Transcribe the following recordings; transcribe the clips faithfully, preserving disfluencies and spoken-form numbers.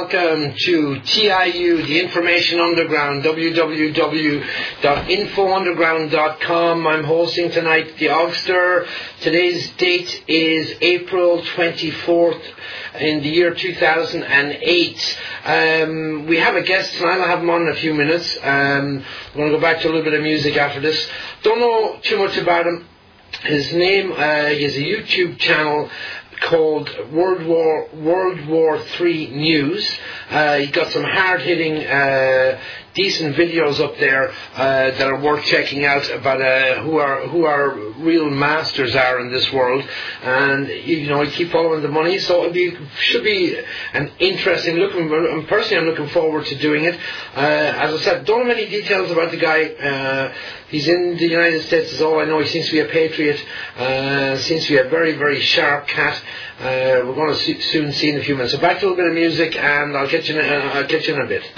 welcome to T I U, the Information Underground, w w w dot info underground dot com. I'm hosting tonight the Ogster. Today's date is April twenty-fourth in the year two thousand eight. Um, we have a guest tonight. I'll have him on in a few minutes. Um, we're going to go back to a little bit of music after this. Don't know too much about him. His name, uh, he has a YouTube channel called World War World War Three News. Uh, he's got some hard-hitting, uh, decent videos up there uh, that are worth checking out about uh, who are who our real masters are in this world. And you know, I keep following the money, so it be, should be an interesting look. And personally, I'm looking forward to doing it. Uh, as I said, don't have any details about the guy. Uh, he's in the United States, is all I know. He seems to be a patriot. Uh, seems to be a very, very sharp cat. Uh, we're going to see, soon see in a few minutes. So back to a little bit of music, and I'll get you. In, uh, I'll get you in a bit.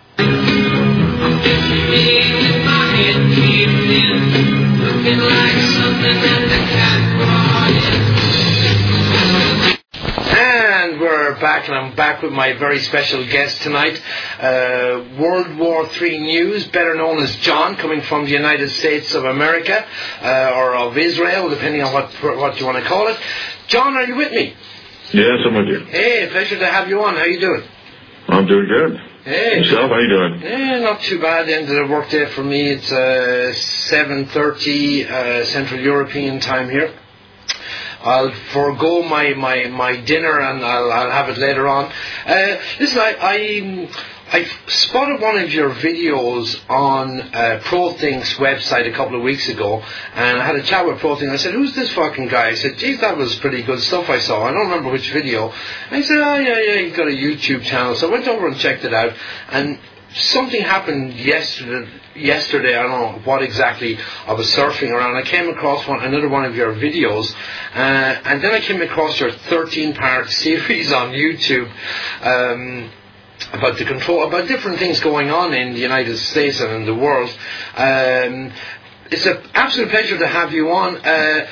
And we're back, and I'm back with my very special guest tonight, uh, World War Three News, better known as John, coming from the United States of America, uh, or of Israel, depending on what what you want to call it. John, are you with me? Yes, I'm with you. Hey, pleasure to have you on. How you doing? I'm doing good. Hey. Yourself, how you doing? Yeah, not too bad. End of the work day for me. It's uh, seven thirty uh, Central European time here. I'll forego my, my, my dinner and I'll, I'll have it later on. Uh, listen, I, I I spotted one of your videos on uh, ProThink's website a couple of weeks ago, and I had a chat with ProThink. I said, "Who's this fucking guy?" I said, "Geez, that was pretty good stuff I saw. I don't remember which video." And he said, "Oh yeah, yeah, he's got a YouTube channel." So I went over and checked it out, and something happened yesterday. Yesterday, I don't know what exactly. I was surfing around. I came across one, another one of your videos, uh, and then I came across your thirteen-part series on YouTube. Um, about the control, about different things going on in the United States and in the world. Um, it's an absolute pleasure to have you on. Uh,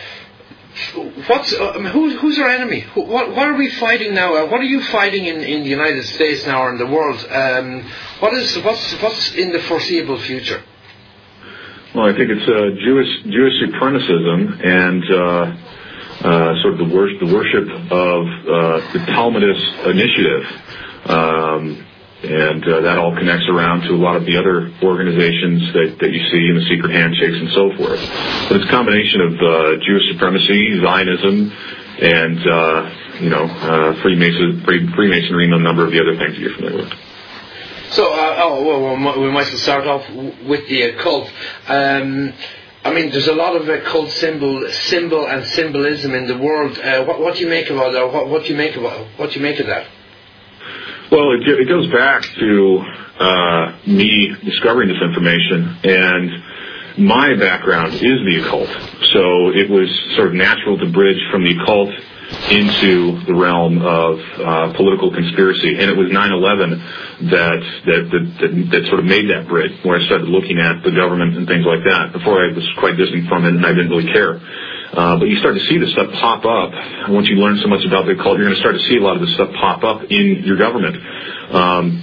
what's uh, who, who's our enemy? Who, what, what are we fighting now? Uh, what are you fighting in, in the United States now or in the world? Um, what is what's what's in the foreseeable future? Well, I think it's uh, Jewish Jewish supremacism and uh, uh, sort of the, wor- the worship of uh, the Talmudist initiative. Um, and uh, that all connects around to a lot of the other organizations that, that you see in the secret handshakes and so forth. But it's a combination of uh, Jewish supremacy, Zionism, and uh, you know uh, Freemason, Freemasonry, and a number of the other things that you're familiar with. So, uh, oh well, we might as well start off with the occult. Um, I mean, there's a lot of occult symbol, symbol and symbolism in the world. Uh, what, what do you make of all that? What, what do you make of what do you make of that? Well, it, it goes back to uh, me discovering this information, and my background is the occult. So it was sort of natural to bridge from the occult into the realm of uh, political conspiracy. And it was nine eleven that that, that that that sort of made that bridge, where I started looking at the government and things like that. Before, I was quite distant from it, and I didn't really care. Uh, but you start to see this stuff pop up. Once you learn so much about the occult, you're going to start to see a lot of this stuff pop up in your government. Um,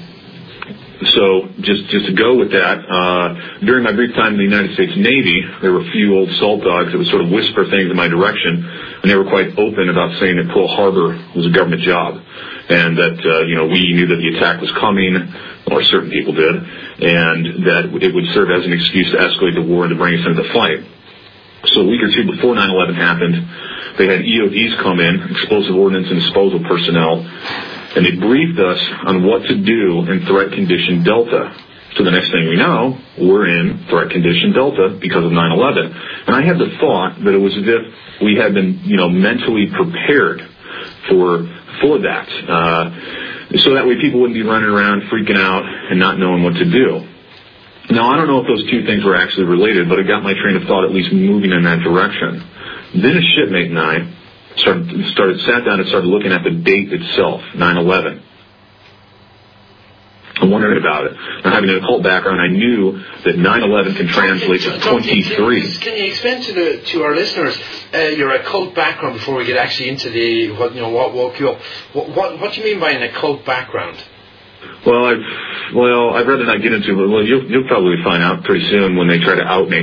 so just just to go with that, uh, during my brief time in the United States Navy, there were a few old salt dogs that would sort of whisper things in my direction, and they were quite open about saying that Pearl Harbor was a government job, and that uh, you know we knew that the attack was coming, or certain people did, and that it would serve as an excuse to escalate the war and to bring us into the fight. So a week or two before nine eleven happened, they had E O Ds come in, explosive ordnance and disposal personnel, and they briefed us on what to do in threat condition Delta. So the next thing we know, we're in threat condition Delta because of nine eleven. And I had the thought that it was as if we had been, you know, mentally prepared for for that, uh, so that way people wouldn't be running around freaking out and not knowing what to do. Now, I don't know if those two things were actually related, but it got my train of thought at least moving in that direction. Then a shipmate and I started, started sat down and started looking at the date itself, nine eleven. I'm wondering about it. Now, having an occult background, I knew that nine eleven can translate to twenty-three. Can you explain to the to our listeners uh, your occult background before we get actually into the what you know what woke you up? What what, what do you mean by an occult background? Well, I've well I'd rather not get into it. Well, you'll you'll probably find out pretty soon when they try to out me.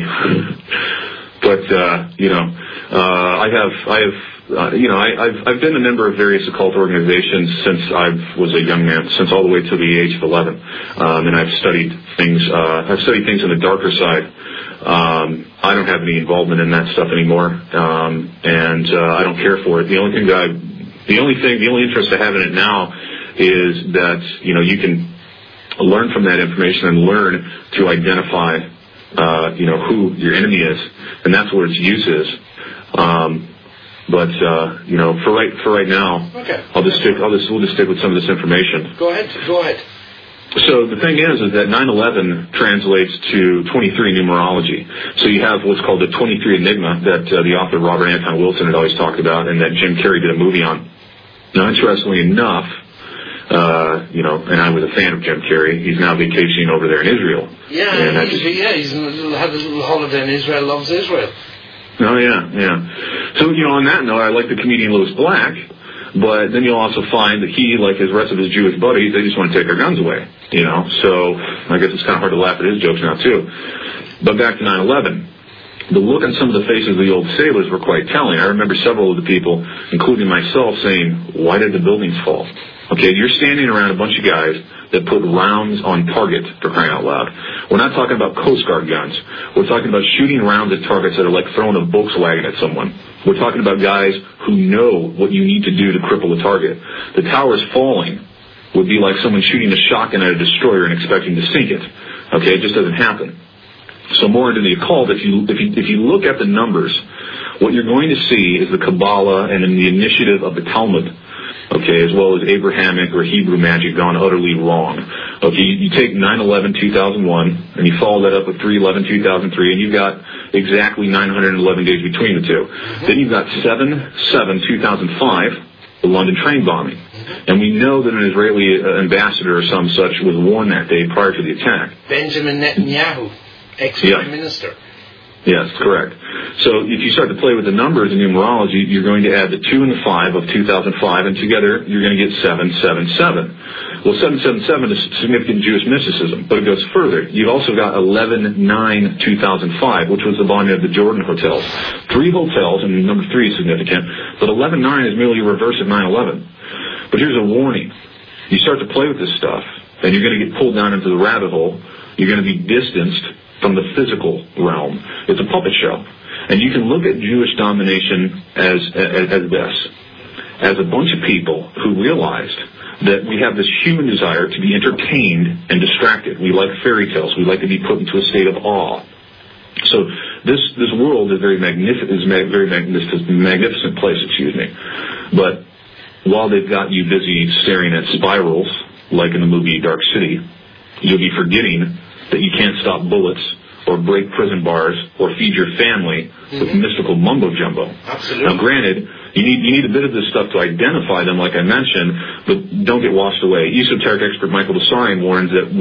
But uh, you know, uh, I have I have. Uh, you know, I, I've I've been a member of various occult organizations since I was a young man, since all the way to the age of eleven, um, and I've studied things. Uh, I've studied things on the darker side. Um, I don't have any involvement in that stuff anymore, um, and uh, I don't care for it. The only thing that I, the only thing, the only interest I have in it now is that you know you can learn from that information and learn to identify, uh, you know, who your enemy is, and that's what its use is. Um, But uh, you know, for right for right now, okay. I'll just stick. I'll just we'll just stick with some of this information. Go ahead. Go ahead. So the thing is, is that nine eleven translates to twenty-three numerology. So you have what's called the twenty-three Enigma that uh, the author Robert Anton Wilson had always talked about, and that Jim Carrey did a movie on. Now, interestingly enough, uh, you know, and I was a fan of Jim Carrey. He's now vacationing over there in Israel. Yeah, and he's, just, yeah, he's had a little holiday in Israel. Loves Israel. Oh, yeah, yeah. So, you know, on that note, I like the comedian Louis Black, but then you'll also find that he, like his rest of his Jewish buddies, they just want to take our guns away, you know. So I guess it's kind of hard to laugh at his jokes now, too. But back to nine eleven. The look on some of the faces of the old sailors were quite telling. I remember several of the people, including myself, saying, why did the buildings fall? Okay, you're standing around a bunch of guys that put rounds on target, for crying out loud. We're not talking about Coast Guard guns. We're talking about shooting rounds at targets that are like throwing a Volkswagen at someone. We're talking about guys who know what you need to do to cripple a target. The towers falling would be like someone shooting a shotgun at a destroyer and expecting to sink it. Okay, it just doesn't happen. So more into the occult, if you, if you, if you look at the numbers, what you're going to see is the Kabbalah and in the initiative of the Talmud, okay, as well as Abrahamic or Hebrew magic gone utterly wrong. Okay, you, you take nine eleven two thousand one, and you follow that up with three eleven two thousand three, and you've got exactly nine hundred eleven days between the two. Mm-hmm. Then you've got seven seven two thousand five, the London train bombing. Mm-hmm. And we know that an Israeli ambassador or some such was warned that day prior to the attack. Benjamin Netanyahu, ex-prime yeah. minister. Yes, correct. So if you start to play with the numbers in numerology, you're going to add the two and the five of two thousand five, and together you're going to get seven seven seven. Well, seven seven seven is significant Jewish mysticism, but it goes further. You've also got eleven nine two thousand five, which was the bombing of the Jordan hotels. Three hotels, and number three is significant, but eleven nine is merely a reverse of nine eleven. But here's a warning. You start to play with this stuff, and you're going to get pulled down into the rabbit hole. You're going to be distanced from the physical realm. It's a puppet show. And you can look at Jewish domination as, as, as this, as a bunch of people who realized that we have this human desire to be entertained and distracted. We like fairy tales. We like to be put into a state of awe. So this this world is very magnificent, is a very magnificent, magnificent place, excuse me. But while they've got you busy staring at spirals, like in the movie Dark City, you'll be forgetting that you can't stop bullets or break prison bars or feed your family mm-hmm. with mystical mumbo-jumbo. Absolutely. Now, granted, you need you need a bit of this stuff to identify them, like I mentioned, but don't get washed away. Esoteric expert Michael Bessarion warns that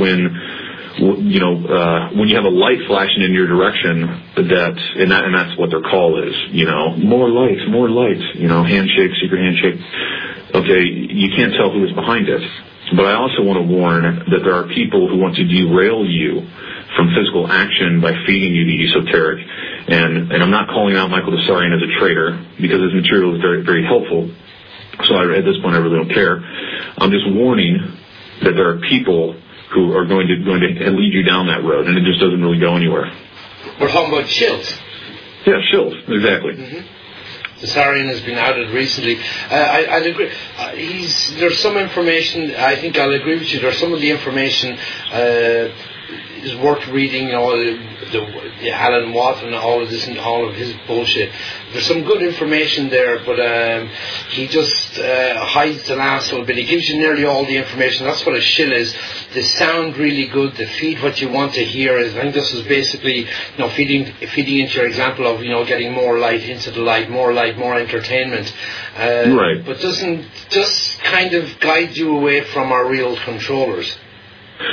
when, you know, uh, when you have a light flashing in your direction, that and that and that's what their call is, you know, more lights, more lights, you know, handshake, secret handshake. Okay, you can't tell who is behind it. But I also want to warn that there are people who want to derail you from physical action by feeding you the esoteric. And, and I'm not calling out Michael Bessarion as a traitor because his material is very, very helpful. So I, at this point, I really don't care. I'm just warning that there are people who are going to going to lead you down that road, and it just doesn't really go anywhere. We're talking about shills. Yeah, shills, exactly. Mm-hmm. Bessarion has been outed recently. Uh, I, I'd agree. Uh, he's, there's some information, I think I'll agree with you, there's some of the information uh, is worth reading, you know, the, the, the Alan Watt and all of this and all of his bullshit. There's some good information there, but um, he just uh, hides the last little bit. He gives you nearly all the information. That's what a shill is. They sound really good. They feed what you want to hear. I think this is basically, you know, feeding feeding into your example of, you know, getting more light into the light, more light, more entertainment. Uh, right. But doesn't just kind of guide you away from our real controllers.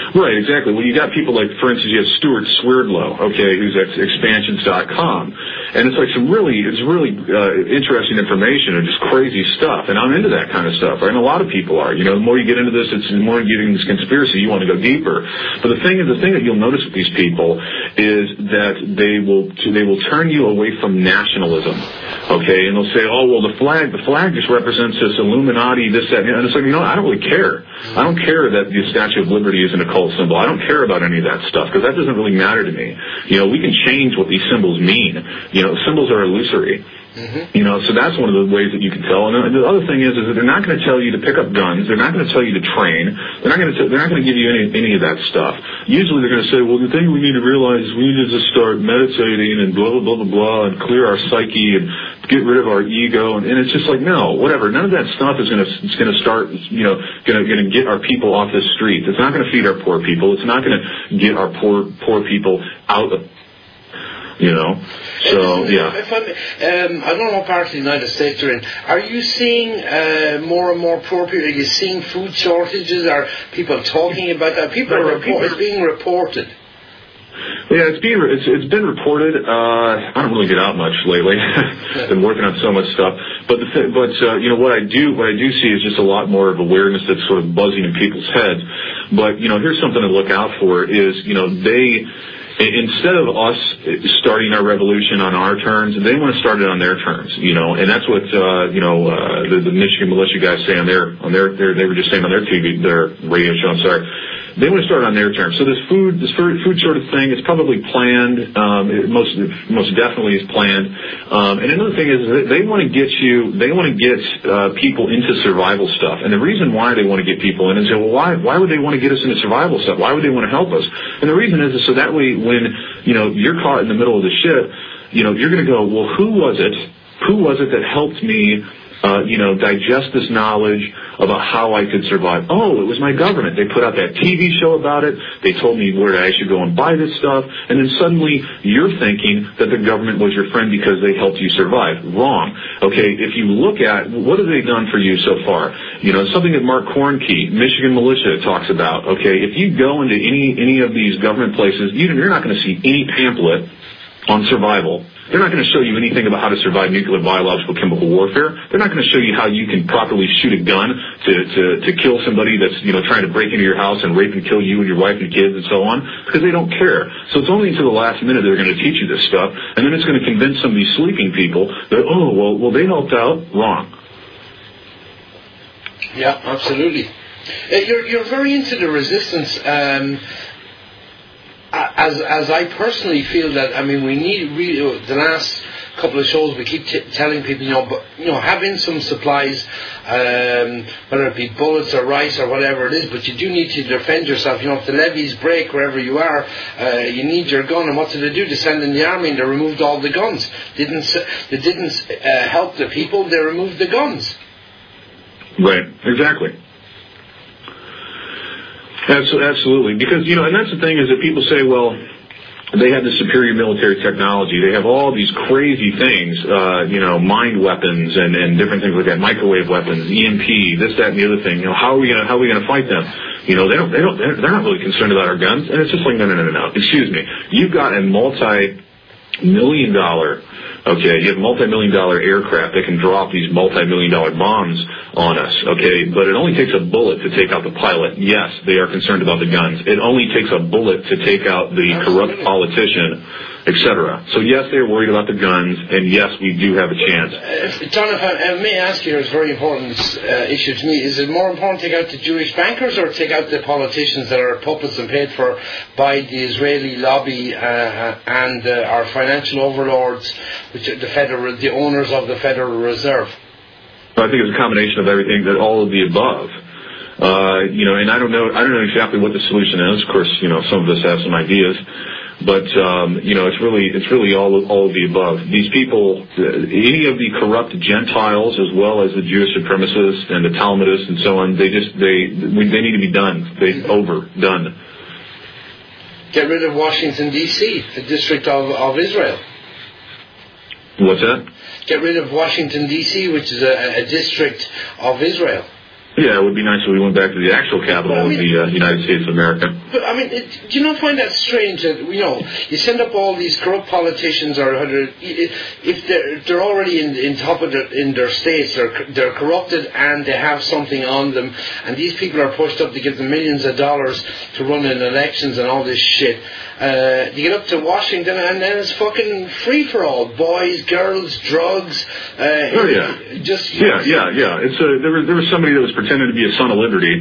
Right, exactly. Well, you got people like, for instance, you have Stuart Swerdlow, okay, who's at expansions dot com. And it's like some really, it's really uh, interesting information and just crazy stuff. And I'm into that kind of stuff, right? And a lot of people are. You know, the more you get into this, it's the more you get into this conspiracy, you want to go deeper. But the thing is, the thing that you'll notice with these people is that they will, they will turn you away from nationalism, okay? And they'll say, oh, well, the flag, the flag just represents this Illuminati, this, that, and it's like, you know, I don't really care. I don't care that the Statue of Liberty is an occult symbol. I don't care about any of that stuff because that doesn't really matter to me. You know, we can change what these symbols mean. You know, symbols are illusory. Mm-hmm. You know, so that's one of the ways that you can tell. And the other thing is, is that they're not going to tell you to pick up guns. They're not going to tell you to train. They're not going to. They're not going to give you any any of that stuff. Usually, they're going to say, "Well, the thing we need to realize is we need to start meditating and blah blah blah blah blah and clear our psyche and get rid of our ego." And, and it's just like, no, whatever. None of that stuff is going to. It's going to start. You know, going to going to get our people off the streets. It's not going to feed our poor people. It's not going to get our poor poor people out of. You know, so yeah. If I'm, um, I don't know what part of the United States you're in. Are you seeing uh, more and more poor people? Are you seeing food shortages? Are people talking about that? People are report, it's being reported. Yeah, it's being it's it's been reported. Uh, I don't really get out much lately. I've been working on so much stuff. But the th- but uh, you know what I do what I do see is just a lot more of awareness that's sort of buzzing in people's heads. But you know, here's something to look out for: is you know they. Instead of us starting our revolution on our terms, they want to start it on their terms, you know, and that's what, uh, you know, uh, the, the Michigan militia guys say on their, on their, their, they were just saying on their T V, their radio show, I'm sorry. They want to start on their terms. So this food, this food, food sort of thing, it's probably planned, um, it most, most definitely is planned. Um, and another thing is that they want to get you, they want to get, uh, people into survival stuff. And the reason why they want to get people in and say, well, why, why would they want to get us into survival stuff? Why would they want to help us? And the reason is, is so that way when, you know, you're caught in the middle of the shit, you know, you're going to go, well, who was it? Who was it that helped me, uh, you know, digest this knowledge about how I could survive? Oh, it was my government. They put out that T V show about it. They told me where I should go and buy this stuff. And then suddenly you're thinking that the government was your friend because they helped you survive. Wrong. Okay, if you look at what have they done for you so far? You know, something that Mark Kornke, Michigan Militia, talks about. Okay, if you go into any any of these government places, you're not going to see any pamphlet on survival. They're not going to show you anything about how to survive nuclear, biological, chemical warfare. They're not going to show you how you can properly shoot a gun to, to, to kill somebody that's, you know, trying to break into your house and rape and kill you and your wife and kids and so on, because they don't care. So it's only until the last minute they're going to teach you this stuff, and then it's going to convince some of these sleeping people that, oh, well, well they helped out. Wrong. Yeah, absolutely. Uh, you're, you're very into the resistance. Um, As as I personally feel that, I mean, we need really, the last couple of shows we keep t- telling people, you know, but, you know, have in some supplies, um, whether it be bullets or rice or whatever it is, but you do need to defend yourself. You know, if the levees break wherever you are, uh, you need your gun. And what did they do? They sent in the army and they removed all the guns. Didn't they didn't uh, help the people? They removed the guns. Right. Exactly. Absolutely, because, you know, and that's the thing is that people say, well, they have the superior military technology. They have all these crazy things, uh, you know, mind weapons and, and different things like that, microwave weapons, E M P, this, that, and the other thing. You know, how are we gonna how are we gonna fight them? You know, they don't they don't they're not really concerned about our guns. And it's just like no no no no no. Excuse me, you've got a multi-million dollar. Okay, you have multi-million dollar aircraft that can drop these multi-million dollar bombs on us, okay, but it only takes a bullet to take out the pilot. Yes, they are concerned about the guns. It only takes a bullet to take out the corrupt politician, et cetera. So yes, they're worried about the guns, and yes, we do have a chance. Uh, John, if I, uh, may I ask you, it's a very important uh, issue to me. Is it more important to take out the Jewish bankers or take out the politicians that are puppets and paid for by the Israeli lobby uh, and uh, our financial overlords, which are the federal, the owners of the Federal Reserve? I think it's a combination of everything, that all of the above. Uh, you know, and I don't know, I don't know exactly what the solution is. Of course, you know, some of us have some ideas. But, um, you know, it's really, it's really all, all of the above. These people, any of the corrupt Gentiles as well as the Jewish supremacists and the Talmudists and so on, they just, they, they need to be done. They over, done. Get rid of Washington, D C, the District of, of Israel. What's that? Get rid of Washington, D C, which is a, a district of Israel. Yeah, it would be nice if we went back to the actual capital well, I mean, of the uh, United States of America. But, I mean, it, do you not find that strange that, you know, you send up all these corrupt politicians, or if they're, they're already in, in top of their, in their states, they're, they're corrupted and they have something on them, and these people are pushed up to give them millions of dollars to run in elections and all this shit. Uh, you get up to Washington and then it's fucking free for all. Boys, girls, drugs. Uh, oh, yeah. Just, yeah, yeah, yeah. It's a, there was, there was somebody that was pretending to be a son of liberty.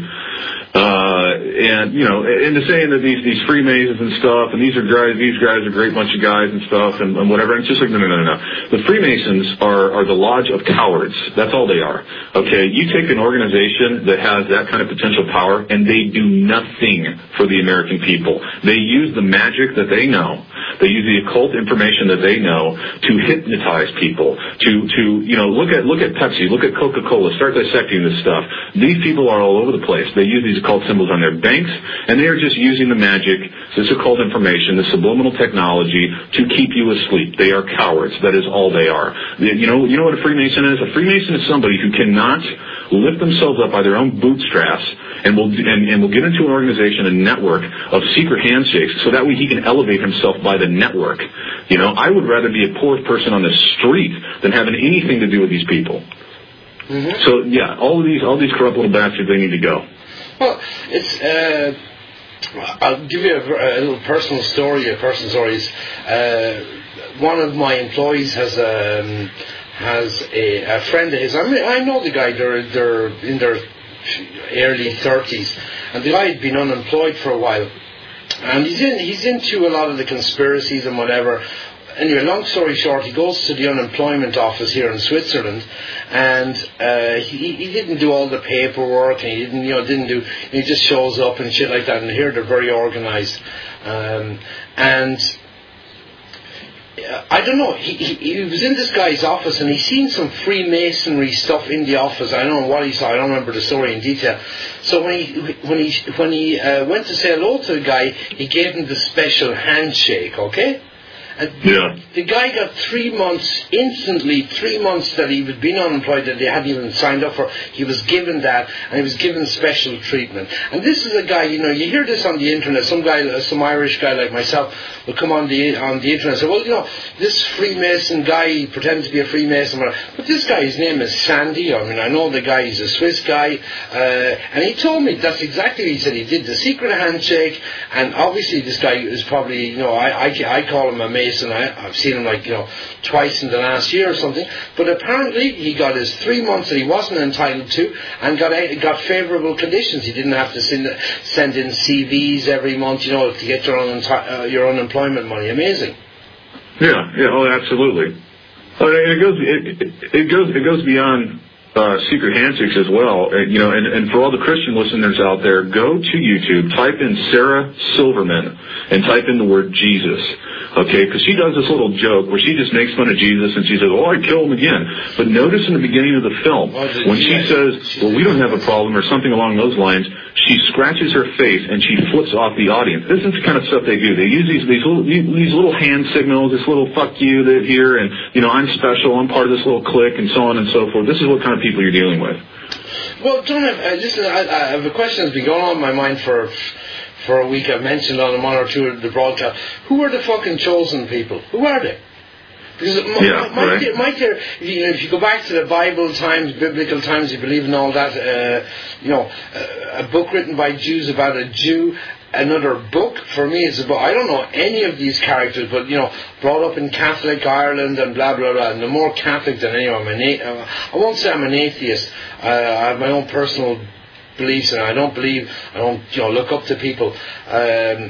Uh, and, you know, into saying that these, these Freemasons and stuff, and these are guys, these guys are a great bunch of guys and stuff, and, and whatever. And it's just like, no, no, no, no. The Freemasons are, are the lodge of cowards. That's all they are. Okay? You take an organization that has that kind of potential power, and they do nothing for the American people. They use the magic that they know. They use the occult information that they know to hypnotize people, to, to, you know, look at, look at Pepsi, look at Coca-Cola, start dissecting this stuff. These people are all over the place. They use these occult symbols on their banks, and they are just using the magic, this occult information, the subliminal technology to keep you asleep. They are cowards. That is all they are. You know, you know what a Freemason is? A Freemason is somebody who cannot lift themselves up by their own bootstraps and will and, and will get into an organization, a network of secret handshakes, so that way he can elevate himself by the network. You know, I would rather be a poor person on the street than having anything to do with these people. Mm-hmm. So yeah, all of these all these corrupt little bastards, they need to go. Well, it's. Uh, I'll give you a, a little personal story. A personal story is uh, one of my employees has um, has a, a friend of his. I mean, I know the guy. They're they're in their early thirties, and the guy had been unemployed for a while, and he's in he's into a lot of the conspiracies and whatever. Anyway, long story short, he goes to the unemployment office here in Switzerland, and uh, he, he didn't do all the paperwork, and he didn't, you know, didn't do. He just shows up and shit like that. And here they're very organised, um, and uh, I don't know. He, he he was in this guy's office, and he seen some Freemasonry stuff in the office. I don't know what he saw. I don't remember the story in detail. So when he when he when he uh, went to say hello to the guy, he gave him the special handshake. Okay. And yeah. The guy got three months, instantly, three months that he had been unemployed, that they hadn't even signed up for. He was given that, and he was given special treatment. And this is a guy, you know, you hear this on the internet. Some guy, some Irish guy like myself will come on the on the internet and say, well, you know, this Freemason guy, he pretends to be a Freemason. But this guy, his name is Sandy. I mean, I know the guy, he's a Swiss guy. Uh, and he told me that's exactly what he said. He did the secret handshake, and obviously this guy is probably, you know, I, I, I call him a Mason. And I, I've seen him like, you know, twice in the last year or something. But apparently he got his three months that he wasn't entitled to, and got a, got favourable conditions. He didn't have to send, send in C Vs every month, you know, to get your own uh, your unemployment money. Amazing. Yeah, yeah, oh, absolutely. Oh, it goes, it, it, it goes, it goes beyond uh, secret handshakes as well. Uh, you know, and, and for all the Christian listeners out there, go to YouTube, type in Sarah Silverman, and type in the word Jesus. Okay, because she does this little joke where she just makes fun of Jesus and she says, oh, I'd kill him again. But notice in the beginning of the film, when she says, well, we don't have a problem or something along those lines, she scratches her face and she flips off the audience. This is the kind of stuff they do. They use these these little, these little hand signals, this little fuck you that here, and, you know, I'm special, I'm part of this little clique, and so on and so forth. This is what kind of people you're dealing with. Well, John, uh, listen, I, I have a question that's been going on in my mind for... For a week. I've mentioned on one or two of the broadcast. Who are the fucking chosen people? Who are they? Because yeah, might, right. there, might there, you know, if you go back to the Bible times, biblical times, you believe in all that, uh, you know, uh, a book written by Jews about a Jew, another book, for me, is about, I don't know any of these characters, but, you know, brought up in Catholic Ireland and blah, blah, blah, and the more Catholic than anyone. I'm an a- uh, I won't say I'm an atheist. Uh, I have my own personal beliefs, and I don't believe, I don't, you know, look up to people. Um,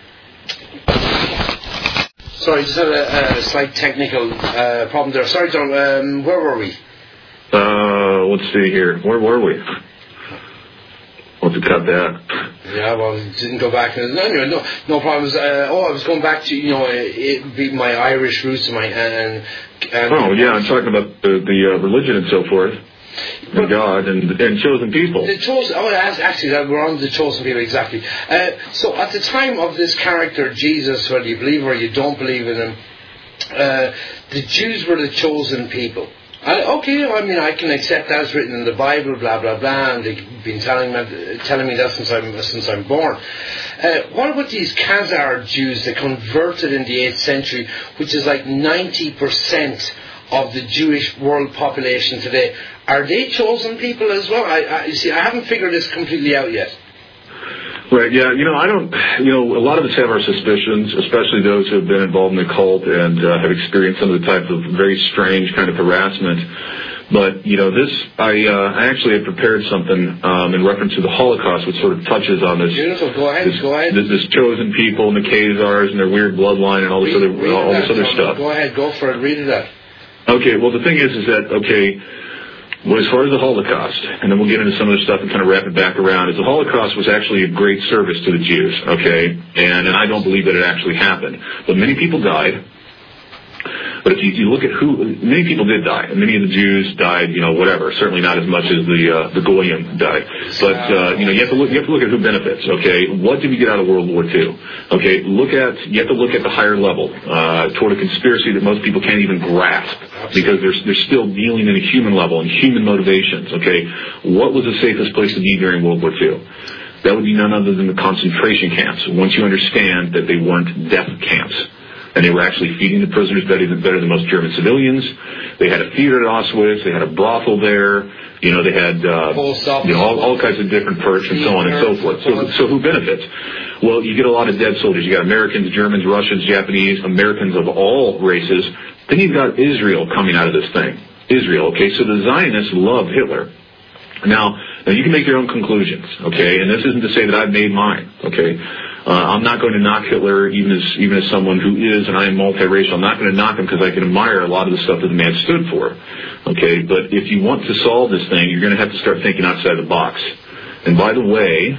sorry, just had a, a slight technical uh, problem there. Sorry, John, um, where were we? Uh, let's see here. Where were we? We'll have to cut that. Yeah, well, didn't go back. Anyway, no, no problems. Uh, oh, I was going back to, you know, it be my Irish roots and my, and, and oh, yeah, I'm talking about the, the uh, religion and so forth. And God and, and chosen people. The chosen, oh, actually, we're on the chosen people, exactly. Uh, so at the time of this character, Jesus, whether you believe or you don't believe in him, uh, the Jews were the chosen people. I, okay, I mean, I can accept that as written in the Bible, blah blah blah, and they've been telling me telling me that since I'm since I'm born. Uh, what about these Khazar Jews that converted in the eighth century, which is like ninety percent of the Jewish world population today? Are they chosen people as well? I, I you see, I haven't figured this completely out yet. Right, yeah, you know, I don't, you know, a lot of us have our suspicions, especially those who have been involved in the cult and uh, have experienced some of the type of very strange kind of harassment. But, you know, this, I uh, I actually had prepared something um, in reference to the Holocaust, which sort of touches on this. Beautiful, go ahead, this, go ahead. This, this chosen people and the Khazars and their weird bloodline and all this read, other, read all that, this other Tom. stuff. Go ahead, go for it, read it out. Okay, well, the thing is, is that, okay, well, as far as the Holocaust, and then we'll get into some of the stuff and kind of wrap it back around, is the Holocaust was actually a great service to the Jews, okay? And, and I don't believe that it actually happened. But many people died. But if you, you look at who, many people did die. And many of the Jews died, you know, whatever. Certainly not as much as the uh, the Goyim died. But, uh, you know, you have to look, you have to look at who benefits, okay? What did we get out of World War Two? Okay, look at, you have to look at the higher level, uh, toward a conspiracy that most people can't even grasp. Because they're, they're still dealing at a human level and human motivations, okay? What was the safest place to be during World War Two? That would be none other than the concentration camps, once you understand that they weren't death camps. And they were actually feeding the prisoners better than, better than most German civilians. They had a theater at Auschwitz. They had a brothel there. You know, they had uh, you know, all, all kinds of different perks and so on and so forth. So, so who benefits? Well, you get a lot of dead soldiers. You got Americans, Germans, Russians, Japanese, Americans of all races. Then you've got Israel coming out of this thing. Israel, okay? So the Zionists love Hitler. Now, now you can make your own conclusions, okay? And this isn't to say that I've made mine, okay? Uh, I'm not going to knock Hitler, even as even as someone who is, and I am multiracial. I'm not going to knock him because I can admire a lot of the stuff that the man stood for. Okay, but if you want to solve this thing, you're going to have to start thinking outside the box. And by the way,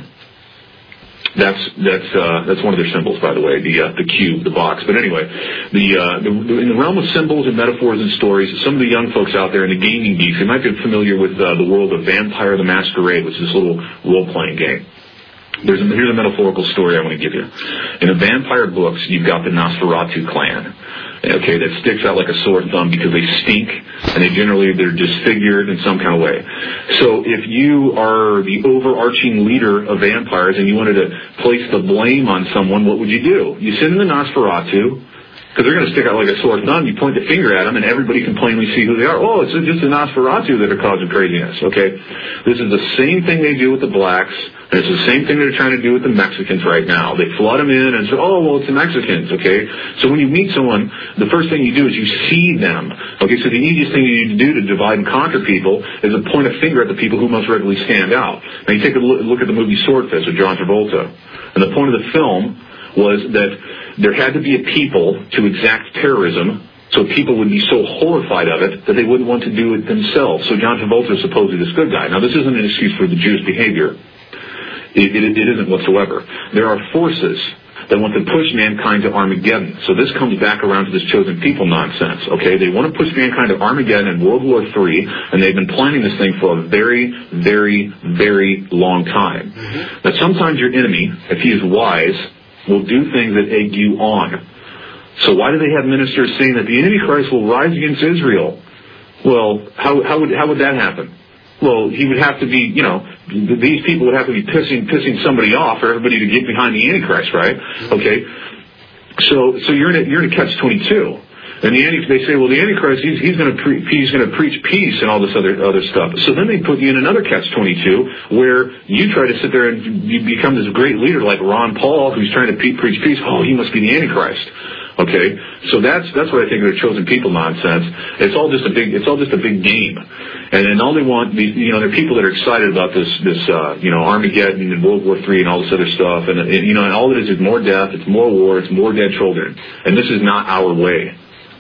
that's that's uh, that's one of their symbols. By the way, the uh, the cube, the box. But anyway, the, uh, the in the realm of symbols and metaphors and stories, some of the young folks out there in the gaming geeks, they might be familiar with uh, the world of Vampire the Masquerade, which is this little role-playing game. There's a, here's a metaphorical story I want to give you. In the vampire books, you've got the Nosferatu clan, okay, that sticks out like a sore thumb because they stink, and they generally, they're disfigured in some kind of way. So if you are the overarching leader of vampires and you wanted to place the blame on someone, what would you do? You send in the Nosferatu, because they're going to stick out like a sore thumb. You point the finger at them, and everybody can plainly see who they are. Oh, it's just the Nosferatu that are causing craziness, okay? This is the same thing they do with the blacks, and it's the same thing they're trying to do with the Mexicans right now. They flood them in and say, oh, well, it's the Mexicans, okay? So when you meet someone, the first thing you do is you see them, okay? So the easiest thing you need to do to divide and conquer people is to point a finger at the people who most readily stand out. Now, you take a look at the movie Swordfish with John Travolta, and the point of the film was that there had to be a people to exact terrorism, so people would be so horrified of it that they wouldn't want to do it themselves. So John Travolta is supposedly this good guy. Now, this isn't an excuse for the Jewish behavior. It, it, it isn't whatsoever. There are forces that want to push mankind to Armageddon. So this comes back around to this chosen people nonsense, okay? They want to push mankind to Armageddon in World War Three, and they've been planning this thing for a very, very, very long time. Mm-hmm. Now, sometimes your enemy, if he is wise, will do things that egg you on. So why do they have ministers saying that the Antichrist will rise against Israel? Well, how, how would how would that happen? Well, he would have to be, you know, these people would have to be pissing pissing somebody off for everybody to get behind the Antichrist, right? Okay. So so you're in a, you're in a catch twenty-two. And the Antichrist, they say, well, the Antichrist, he's, he's going to pre- he's going to preach peace and all this other other stuff. So then they put you in another catch twenty-two, where you try to sit there and you become this great leader like Ron Paul, who's trying to pe- preach peace. Oh, he must be the Antichrist. Okay, so that's that's what I think of the chosen people nonsense. It's all just a big it's all just a big game, and then all they want, you know, there are people that are excited about this this uh, you know, Armageddon and World War Three and all this other stuff, and, and you know, and all it is is more death, it's more war, it's more dead children, and this is not our way.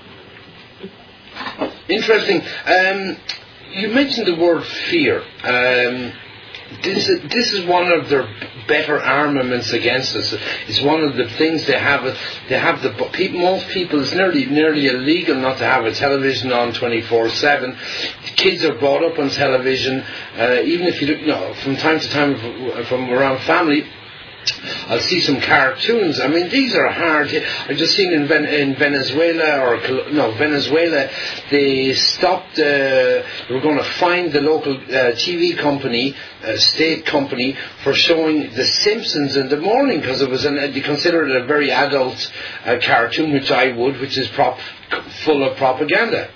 Interesting. Um, you mentioned the word fear. Um, this is, this is one of their better armaments against us. It's one of the things they have. They have the people, most people. It's nearly nearly illegal not to have a television on twenty-four seven. Kids are brought up on television. Uh, even if you, you know, from time to time from around family. I'll see some cartoons. I mean, these are hard. I've just seen in, Ven- in Venezuela, or no, Venezuela, they stopped, uh, they were going to fine the local uh, T V company, uh, state company, for showing The Simpsons in the morning, because it was an, they considered it a very adult uh, cartoon, which I would, which is prop, full of propaganda.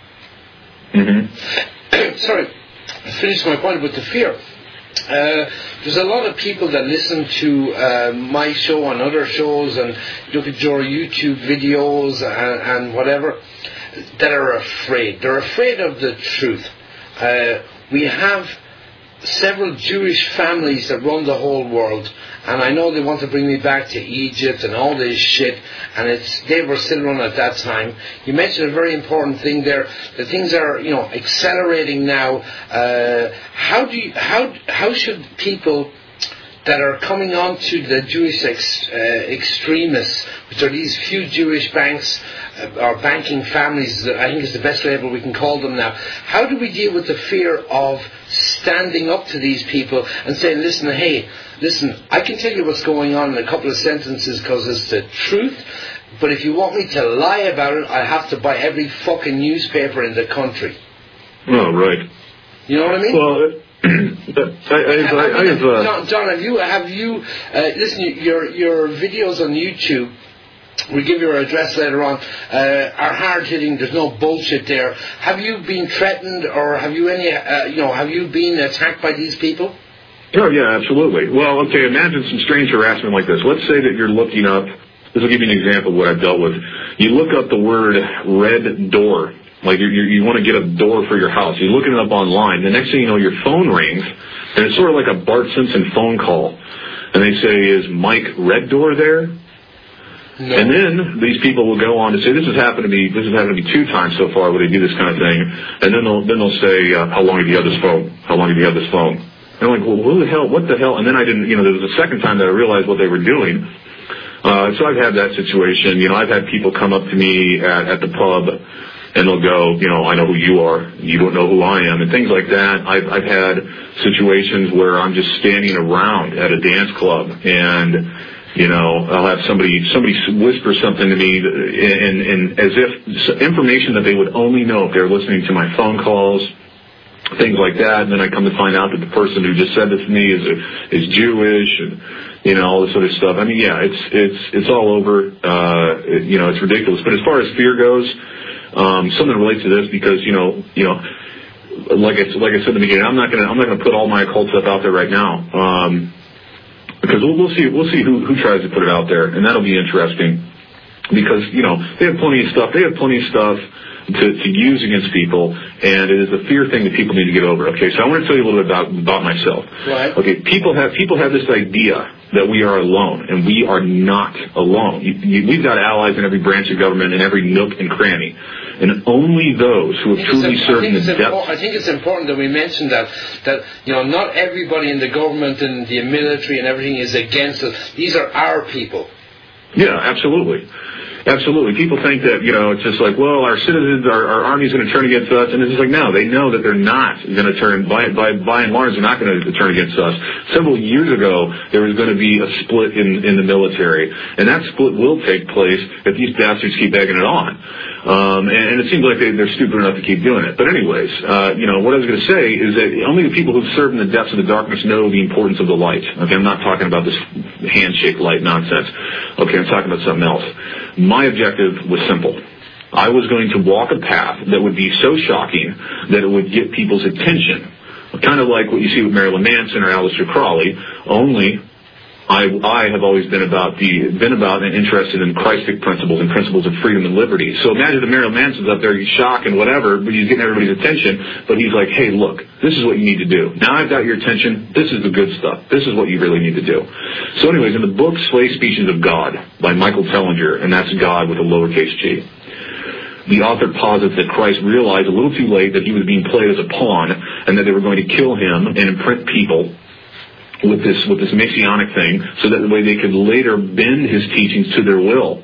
Mm-hmm. Sorry, I finished my point about the fear. Uh, there's a lot of people that listen to uh, my show and other shows and look at your YouTube videos and, and whatever, that are afraid. They're afraid of the truth. Uh, we have several Jewish families that run the whole world, and I know they want to bring me back to Egypt and all this shit, and it's they were still run at that time. You mentioned a very important thing there. The things are, you know, accelerating now. Uh, how do you, how how should people that are coming on to the Jewish ex, uh, extremists, which are these few Jewish banks uh, or banking families, I think is the best label we can call them now. How do we deal with the fear of standing up to these people and saying, listen, hey, listen, I can tell you what's going on in a couple of sentences because it's the truth, but if you want me to lie about it, I have to buy every fucking newspaper in the country. Oh, right. You know what I mean? Well, I, I, I, I have, uh, John, John, have you, have you uh, listen, your your videos on YouTube, we'll give you our address later on, uh, are hard-hitting, there's no bullshit there. Have you been threatened, or have you any, uh, you know, have you been attacked by these people? Oh, yeah, absolutely. Well, okay, imagine some strange harassment like this. Let's say that you're looking up, this will give you an example of what I've dealt with. You look up the word red door. Like you, you, you want to get a door for your house. You're looking it up online. The next thing you know, your phone rings, and it's sort of like a Bart Simpson phone call. And they say, is Mike Red Door there? No. And then these people will go on to say, this has happened to me, this has happened to me two times so far where they do this kind of thing. And then they'll, then they'll say, uh, how long have you had this phone? How long have you had this phone? And I'm like, well, who the hell, what the hell? And then I didn't, you know, there was a second time that I realized what they were doing. Uh, so I've had that situation. You know, I've had people come up to me at, at the pub, and they'll go, you know, I know who you are, you don't know who I am, and things like that. I've, I've had situations where I'm just standing around at a dance club, and, you know, I'll have somebody somebody whisper something to me, and, and as if information that they would only know if they're listening to my phone calls, things like that, and then I come to find out that the person who just said this to me is a, is Jewish, and, you know, all this sort of stuff. I mean, yeah, it's it's it's all over. Uh, it, you know, it's ridiculous. But as far as fear goes, Um, something relates to this because you know, you know, like I like I said in the beginning, I'm not gonna I'm not gonna put all my occult stuff out there right now um, because we'll, we'll see we'll see who who tries to put it out there, and that'll be interesting because you know they have plenty of stuff they have plenty of stuff to, to use against people, and it is a fear thing that people need to get over. Okay, so I want to tell you a little bit about about myself. Right. Okay, people have people have this idea that we are alone, and we are not alone. You, you, we've got allies in every branch of government, in every nook and cranny. And only those who have truly served in the depths. I think it's important that we mention that, that, you know, not everybody in the government and the military and everything is against us. These are our people. Yeah, absolutely. Absolutely. People think that, you know, it's just like, well, our citizens, our, our army's going to turn against us. And it's just like, no, they know that they're not going to turn, by, by, by and large, they're not going to turn against us. Several years ago, there was going to be a split in, in the military. And that split will take place if these bastards keep egging it on. Um, and, and it seems like they, they're stupid enough to keep doing it. But anyways, uh, you know, what I was going to say is that only the people who've served in the depths of the darkness know the importance of the light. Okay, I'm not talking about this handshake light nonsense. Okay, I'm talking about something else. My objective was simple. I was going to walk a path that would be so shocking that it would get people's attention. Kind of like what you see with Marilyn Manson or Aleister Crowley, only I, I have always been about the been about and interested in Christic principles and principles of freedom and liberty. So imagine that Marilyn Manson's up there, he's shocked and whatever, but he's getting everybody's attention. But he's like, hey, look, this is what you need to do. Now I've got your attention. This is the good stuff. This is what you really need to do. So anyways, in the book Slay Species of God by Michael Tellinger, and that's God with a lowercase g, the author posits that Christ realized a little too late that he was being played as a pawn and that they were going to kill him and imprint people with this with this messianic thing, so that the way they could later bend his teachings to their will.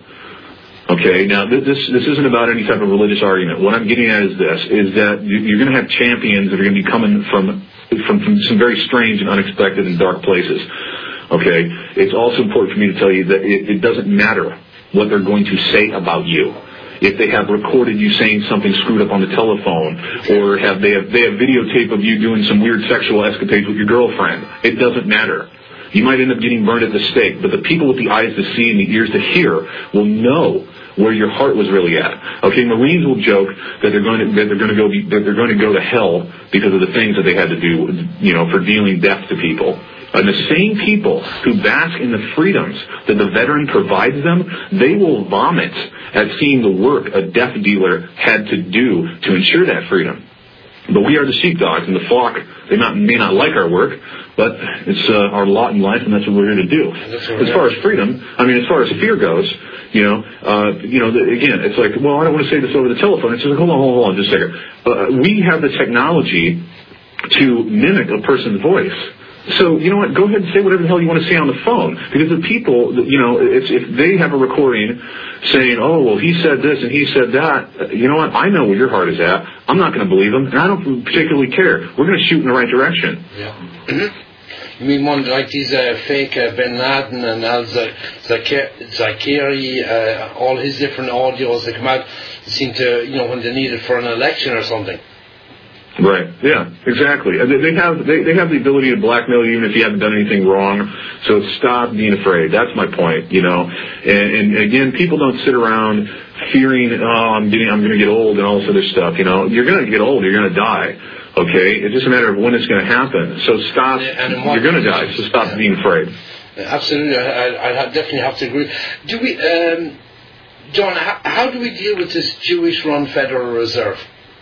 Okay, now this this isn't about any type of religious argument. What I'm getting at is this: is that you're going to have champions that are going to be coming from from, from some very strange and unexpected and dark places. Okay? It's also important for me to tell you that it, it doesn't matter what they're going to say about you. If they have recorded you saying something screwed up on the telephone, or have they have they have videotape of you doing some weird sexual escapades with your girlfriend, it doesn't matter. You might end up getting burned at the stake, but the people with the eyes to see and the ears to hear will know where your heart was really at. Okay, Marines will joke that they're going to that they're going to go be, that they're going to go to hell because of the things that they had to do, you know, for dealing death to people. And the same people who bask in the freedoms that the veteran provides them, they will vomit at seeing the work a death dealer had to do to ensure that freedom. But we are the sheepdogs, and the flock, they not, may not like our work, but it's uh, our lot in life, and that's what we're here to do. As far as freedom, I mean, as far as fear goes, you know, uh, you know, the, again, it's like, well, I don't want to say this over the telephone. It's like, hold on, hold on, just a second. Uh, we have the technology to mimic a person's voice. So, you know what, go ahead and say whatever the hell you want to say on the phone. Because the people, you know, if, if they have a recording saying, oh, well, he said this and he said that, you know what, I know where your heart is at. I'm not going to believe him, and I don't particularly care. We're going to shoot in the right direction. Yeah. You mean one like these uh, fake uh, Bin Laden and Al Zakiri, uh, all his different audios that come out seem to, you know, when they need it for an election or something. Right. Yeah. Exactly. They have they, they have the ability to blackmail you even if you haven't done anything wrong. So stop being afraid. That's my point. You know. And, and again, people don't sit around fearing, oh, I'm getting I'm going to get old and all this other stuff. You know, you're going to get old. You're going to die. Okay. It's just a matter of when it's going to happen. So stop. You're going to die. So stop yeah. being afraid. Absolutely. I, I definitely have to agree. Do we, um, John? How, how do we deal with this Jewish-run Federal Reserve?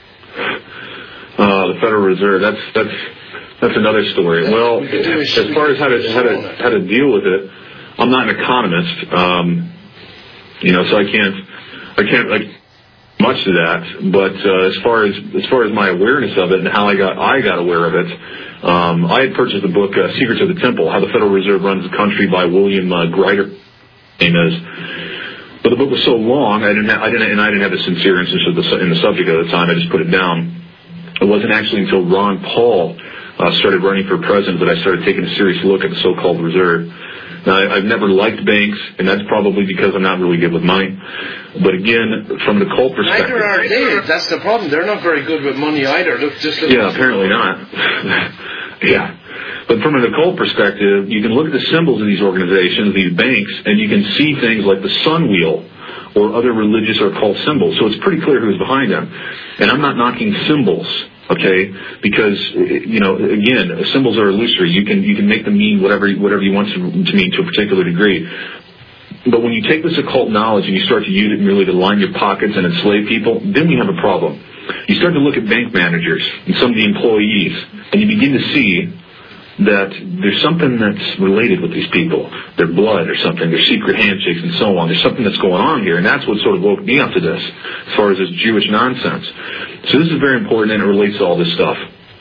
Uh, the Federal Reserve, that's that's that's another story. Well, as far as how to how to how to deal with it, I'm not an economist, um, you know, so I can't I can't like much to that. But uh, as far as as far as my awareness of it and how I got I got aware of it, um, I had purchased the book uh, Secrets of the Temple: How the Federal Reserve Runs the Country by William uh, Greider. Name is. But the book was so long, I didn't have, I didn't and I didn't have a sincere interest in the, in the subject at the time. I just put it down. It wasn't actually until Ron Paul uh, started running for president that I started taking a serious look at the so-called reserve. Now, I, I've never liked banks, and that's probably because I'm not really good with money. But again, from the occult perspective... Neither are they. That's the problem. They're not very good with money either. Look, just look yeah, apparently not. yeah. But from an occult perspective, you can look at the symbols of these organizations, these banks, and you can see things like the sun wheel or other religious or occult symbols. So it's pretty clear who's behind them. And I'm not knocking symbols, okay? Because, you know, again, symbols are illusory. You can you can make them mean whatever whatever you want to, to mean to a particular degree. But when you take this occult knowledge and you start to use it merely to line your pockets and enslave people, then we have a problem. You start to look at bank managers and some of the employees, and you begin to see that there's something that's related with these people, their blood or something, their secret handshakes and so on. There's something that's going on here, and that's what sort of woke me up to this, as far as this Jewish nonsense. So this is very important, and it relates to all this stuff.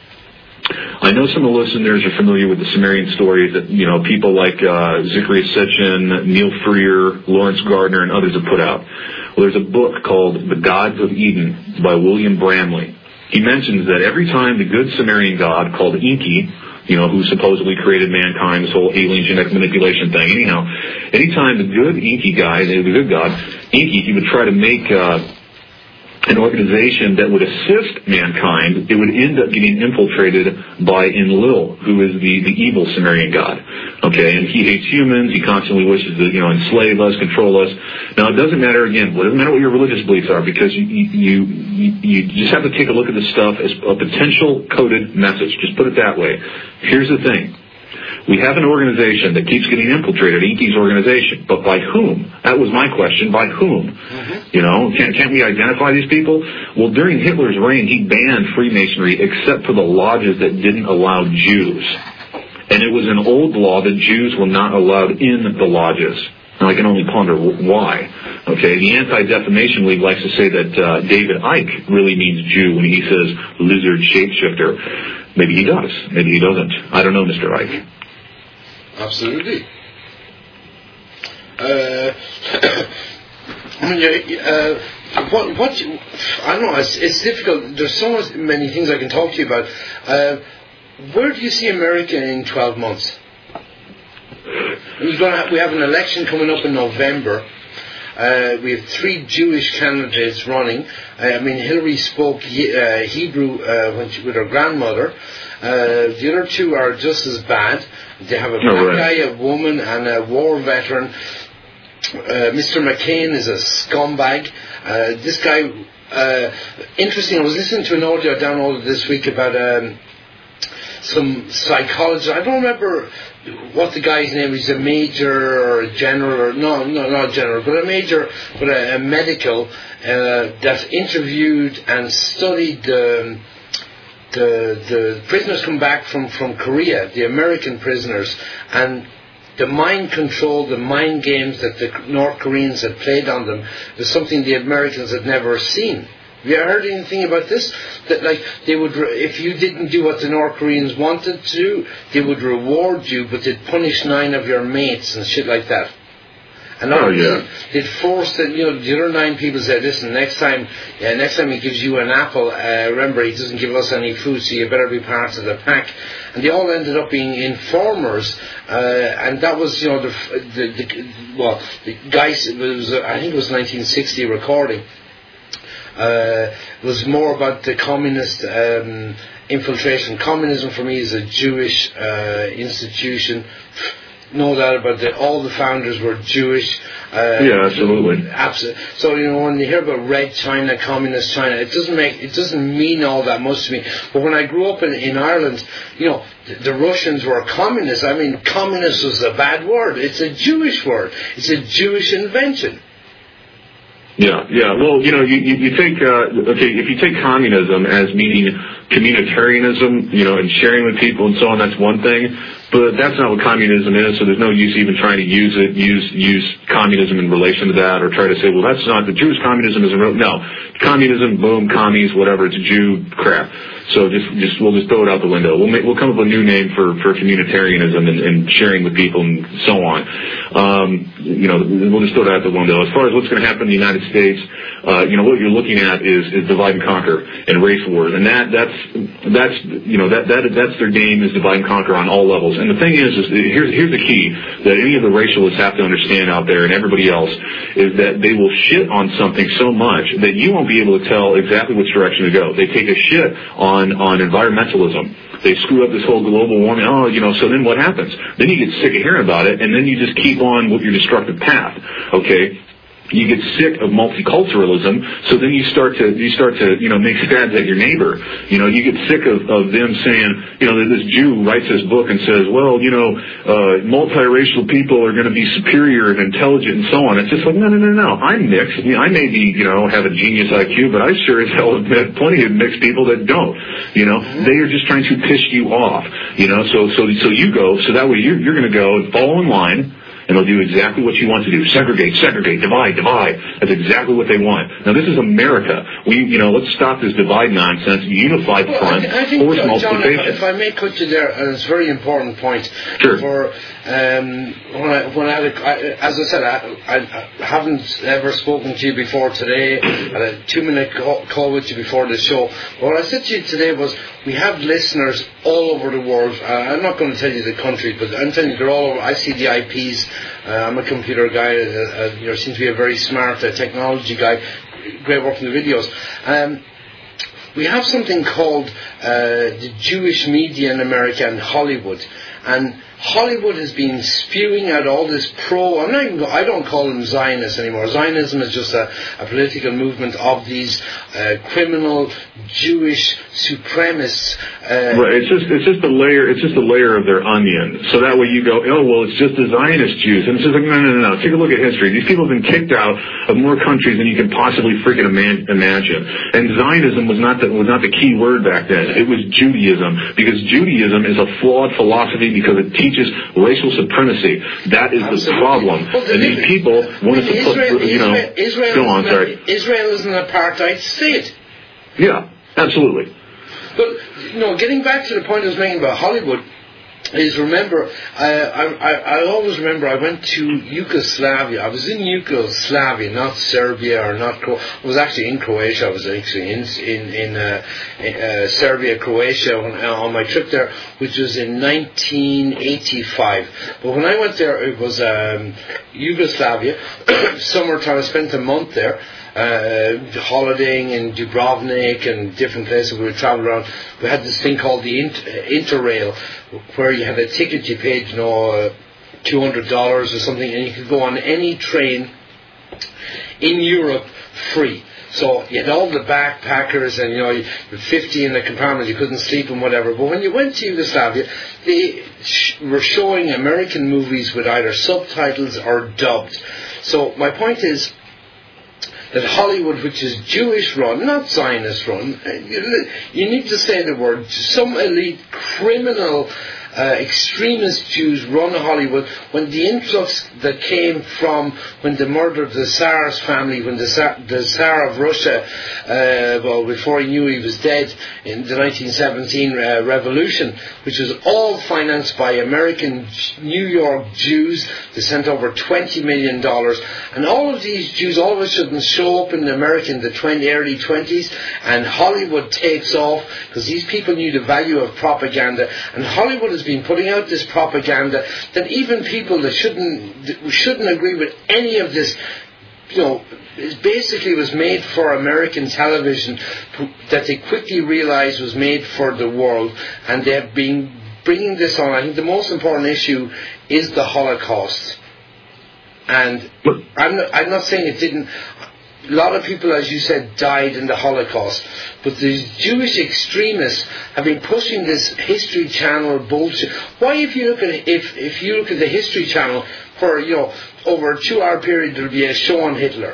I know some of the listeners are familiar with the Sumerian stories that, you know, people like uh, Zachary Sitchin, Neil Freer, Lawrence Gardner, and others have put out. Well, there's a book called The Gods of Eden by William Bramley. He mentions that every time the good Sumerian god called Enki, you know, who supposedly created mankind, this whole alien genetic manipulation thing. Anyhow, anytime the good Enki guy, the good god, Enki, he would try to make uh, an organization that would assist mankind, it would end up getting infiltrated by Enlil, who is the, the evil Sumerian god. Okay, and he hates humans, he constantly wishes to, you know, enslave us, control us. Now, it doesn't matter, again, it doesn't matter what your religious beliefs are, because you, you, you, you just have to take a look at this stuff as a potential coded message. Just put it that way. Here's the thing. We have an organization that keeps getting infiltrated, Enki's organization. But by whom? That was my question. By whom? Mm-hmm. You know, can't, can't we identify these people? Well, during Hitler's reign, he banned Freemasonry except for the lodges that didn't allow Jews. And it was an old law that Jews were not allowed in the lodges. Now, I can only ponder why. Okay, the Anti-Defamation League likes to say that uh, David Icke really means Jew when he says lizard shapeshifter. Maybe he does. Maybe he doesn't. I don't know, Mister Icke. Absolutely. Uh, I mean, uh, what, what, I don't know, it's, it's difficult. There's so many things I can talk to you about. Uh, where do you see America in twelve months? we're going to have, we have an election coming up in November. Uh, we have three Jewish candidates running. Uh, I mean, Hillary spoke uh, Hebrew uh, when she, with her grandmother. Uh, the other two are just as bad. They have a black oh, right. guy, a woman, and a war veteran. Uh, Mister McCain is a scumbag. Uh, this guy, uh, interesting, I was listening to an audio I downloaded this week about um, some psychologist. I don't remember what the guy's name is, a major or a general, or no, no, not a general, but a major, but a, a medical, uh, that interviewed and studied um, the the prisoners come back from, from Korea, the American prisoners, and the mind control, the mind games that the North Koreans had played on them was something the Americans had never seen. Have you heard anything about this? That like they would, if you didn't do what the North Koreans wanted to do, they would reward you, but they'd punish nine of your mates and shit like that. And oh, yeah. they'd force that, you know, the other nine people said, listen, next time, yeah, next time he gives you an apple, uh, remember he doesn't give us any food, so you better be part of the pack. And they all ended up being informers, uh, and that was, you know, the, the, the well, the guys, it was, uh, I think it was nineteen sixty recording. Uh, was more about the communist um, infiltration. Communism for me is a Jewish uh, institution. No doubt about that. All the founders were Jewish. Uh, yeah, absolutely. Absolutely. So you know, when you hear about Red China, Communist China, it doesn't make it doesn't mean all that much to me. But when I grew up in, in Ireland, you know, the, the Russians were communists. I mean, communist was a bad word. It's a Jewish word. It's a Jewish invention. Yeah, yeah. Well, you know, you, you, you take, uh, okay, if you take communism as meaning communitarianism, you know, and sharing with people and so on, that's one thing. But that's not what communism is, so there's no use even trying to use it, use use communism in relation to that, or try to say, well, that's not, the Jewish communism isn't real. No. Communism, boom, commies, whatever, it's Jew crap. So just, just, we'll just throw it out the window. We'll make, we'll come up with a new name for, for communitarianism and, and sharing with people and so on. Um, you know, we'll just throw that out the window. As far as what's going to happen in the United States, uh, you know, what you're looking at is, is divide and conquer and race wars. And that, that's, that's, you know, that, that, that's their game, is divide and conquer on all levels. And the thing is, is here's, here's the key that any of the racialists have to understand out there, and everybody else, is that they will shit on something so much that you won't be able to tell exactly which direction to go. They take a shit on, on environmentalism. They screw up this whole global warming. Oh, you know, so then what happens? Then you get sick of hearing about it, and then you just keep on with your destructive path, okay? You get sick of multiculturalism, so then you start to you start to you know make stabs at your neighbor. You know, you get sick of, of them saying, you know, that this Jew writes this book and says, well, you know, uh, multiracial people are going to be superior and intelligent and so on. It's just like, no, no, no, no. I'm mixed. I, mean, I may be, you know, have a genius I Q, but I sure as hell have met plenty of mixed people that don't. You know, they are just trying to piss you off. You know, so so so you go, so that way you're you're going to go and fall in line. And they'll do exactly what you want to do. Segregate, segregate, divide, divide. That's exactly what they want. Now, this is America. We, you know, let's stop this divide nonsense. Unified well, front, I, I think, force uh, multiplication. John, if I may cut you there, and it's a very important point. Sure. For, um, when I, when I, had a, I, as I said, I, I, I haven't ever spoken to you before today. I had a two-minute call, call with you before this show. But what I said to you today was, we have listeners all over the world. Uh, I'm not going to tell you the country, but I'm telling you they're all over. I see the I Ps. Uh, I'm a computer guy. Uh, uh, you know, seems to be a very smart uh, technology guy. Great work in the videos. Um, we have something called uh, the Jewish media in America and Hollywood, and Hollywood has been spewing out all this pro. I'm not even. I don't call them Zionists anymore. Zionism is just a, a political movement of these uh, criminal Jewish supremacists. Uh, right. It's just it's just a layer. It's just a layer of their onion. So that way you go, oh well, it's just the Zionist Jews, and it's just like no, no, no, no. Take a look at history. These people have been kicked out of more countries than you can possibly freaking imagine. And Zionism was not the was not the key word back then. It was Judaism, because Judaism is a flawed philosophy because it teaches racial supremacy. That is Absolutely. the problem. Well, the, and these people want to Israel, put, you know, Israel, Israel go on, sorry. Israel is an apartheid state. Yeah, absolutely. But, you know, getting back to the point I was making about Hollywood, is remember, I, I, I always remember I went to Yugoslavia. I was in Yugoslavia, not Serbia or not Cro- I was actually in Croatia. I was actually in in, in, uh, in uh, Serbia, Croatia on, on my trip there, which was in nineteen eighty-five. But when I went there, it was um, Yugoslavia. Summertime, I spent a month there. Uh, holidaying in Dubrovnik and different places. We would travel around. We had this thing called the Inter- Interrail, where you had a ticket you paid, you know, uh, two hundred dollars or something, and you could go on any train in Europe free. So you had all the backpackers, and you know, you were fifty in the compartment, you couldn't sleep and whatever. But when you went to Yugoslavia, they sh- were showing American movies with either subtitles or dubbed. So my point is that Hollywood, which is Jewish run, not Zionist run, you need to say the word, some elite criminal uh, extremist Jews run Hollywood. When the influx that came from when they murdered the Tsar's family, when the Tsar, the Tsar of Russia, uh, well, before he knew he was dead, in the nineteen seventeen uh, revolution, which was all financed by American New York Jews. They sent over twenty million dollars. And all of these Jews all of a sudden show up in America in the twenty, early twenties, and Hollywood takes off because these people knew the value of propaganda. And Hollywood has been putting out this propaganda that even people that shouldn't that shouldn't agree with any of this, you know, it basically was made for American television, that they quickly realized was made for the world, and they have been bringing this on. I think the most important issue is the Holocaust. And I'm not, I'm not saying it didn't. A lot of people, as you said, died in the Holocaust. But the Jewish extremists have been pushing this History Channel bullshit. Why, if you look at if if you look at the History Channel for, you know, over a two-hour period, there'll be a show on Hitler.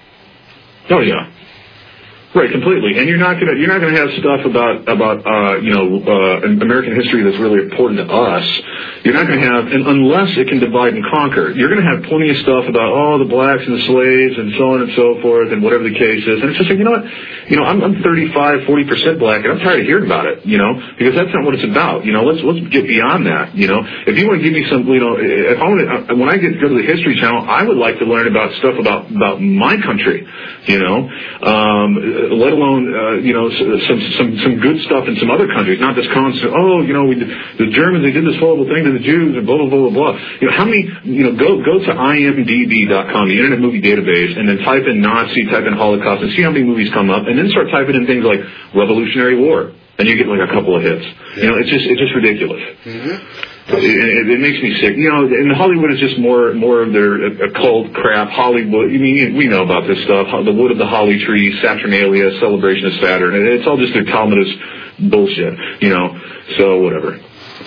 Oh yeah. Right, completely. And you're not gonna you're not gonna have stuff about about uh, you know uh, American history that's really important to us. You're not gonna have, and unless it can divide and conquer, you're gonna have plenty of stuff about oh the blacks and the slaves and so on and so forth and whatever the case is. And it's just like, you know what, you know I'm, I'm thirty-five, forty percent black, and I'm tired of hearing about it. You know, because that's not what it's about. You know, let's let's get beyond that. You know, if you want to give me some, you know, if I want to, when I get go to the History Channel, I would like to learn about stuff about about my country. You know. Um, let alone, uh, you know, some, some, some good stuff in some other countries, not this constant, oh, you know, we did, the Germans, they did this horrible thing to the Jews and blah, blah, blah, blah, blah. You know, how many, you know, go, go to I M D B dot com, the Internet Movie Database, and then type in Nazi, type in Holocaust, and see how many movies come up, and then start typing in things like Revolutionary War, and you get like a couple of hits. Yeah. You know, it's just, it's just ridiculous. Mm-hmm. It, it, it makes me sick. You know, and Hollywood is just more more of their occult crap. Hollywood, I mean, we know about this stuff. The wood of the holly tree, Saturnalia, celebration of Saturn. It's all just their Talmudist bullshit, you know. So, whatever.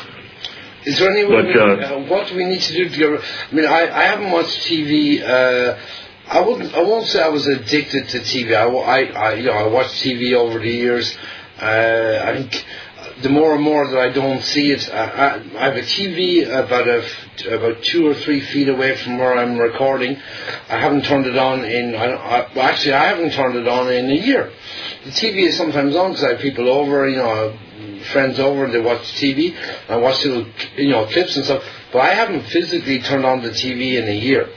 Is there any way, but, uh, uh, what do we need to do to get, I mean, I, I haven't watched T V, uh, I wouldn't, I won't say I was addicted to T V. I, I, I you know, I watched T V over the years. Uh, I think the more and more that I don't see it, I, I have a T V about a, about two or three feet away from where I'm recording. I haven't turned it on in, I, I, well, actually I haven't turned it on in a year. The T V is sometimes on because I have people over, you know, friends over, and they watch T V. I watch little, you know, clips and stuff, but I haven't physically turned on the T V in a year.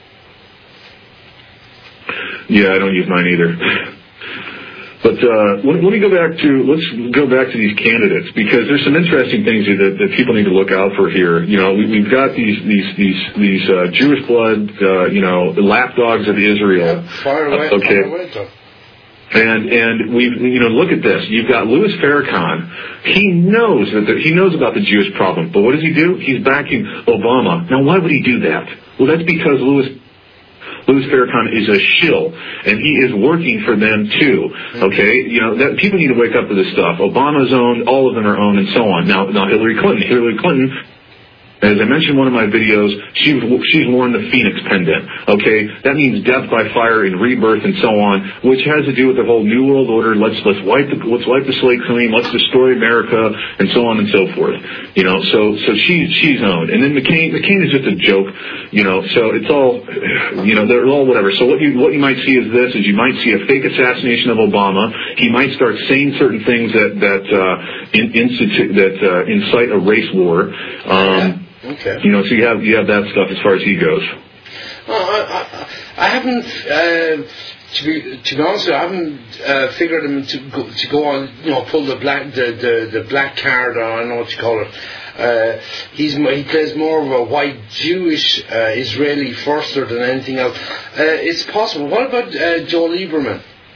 Yeah, I don't use mine either. But uh, let, let me go back to let's go back to these candidates, because there's some interesting things that, that people need to look out for here. You know, we, we've got these these these these uh, Jewish blood, uh, you know, lapdogs of Israel. Yeah, fire away, uh, okay. Fire away, Tom. And and we you know look at this. You've got Louis Farrakhan. He knows that the, he knows about the Jewish problem, but what does he do? He's backing Obama. Now, why would he do that? Well, that's because Louis. Louis Farrakhan is a shill, and he is working for them too. Okay, you know that people need to wake up to this stuff. Obama's owned, all of them are owned, and so on. Now, now Hillary Clinton. Hillary Clinton As I mentioned in one of my videos, she, she's worn the Phoenix pendant, okay? That means death by fire and rebirth and so on, which has to do with the whole New World Order. Let's, let's wipe the, let's wipe the slate clean. Let's destroy America and so on and so forth. You know, so, so she, she's owned. And then McCain, McCain is just a joke, you know, so it's all, you know, they're all whatever. So what you, what you might see is this, is you might see a fake assassination of Obama. He might start saying certain things that, that, uh, in, institute, that, uh, incite a race war. Um, Okay. You know, so you have you have that stuff as far as he goes. Well, I, I, I haven't, uh, to be to be honest with you, I haven't uh, figured him to go, to go on, you know, pull the black the, the, the black card, or I don't know what you call it. Uh, he's he plays more of a white Jewish uh, Israeli firster than anything else. Uh, it's possible. What about uh, Joe Lieberman?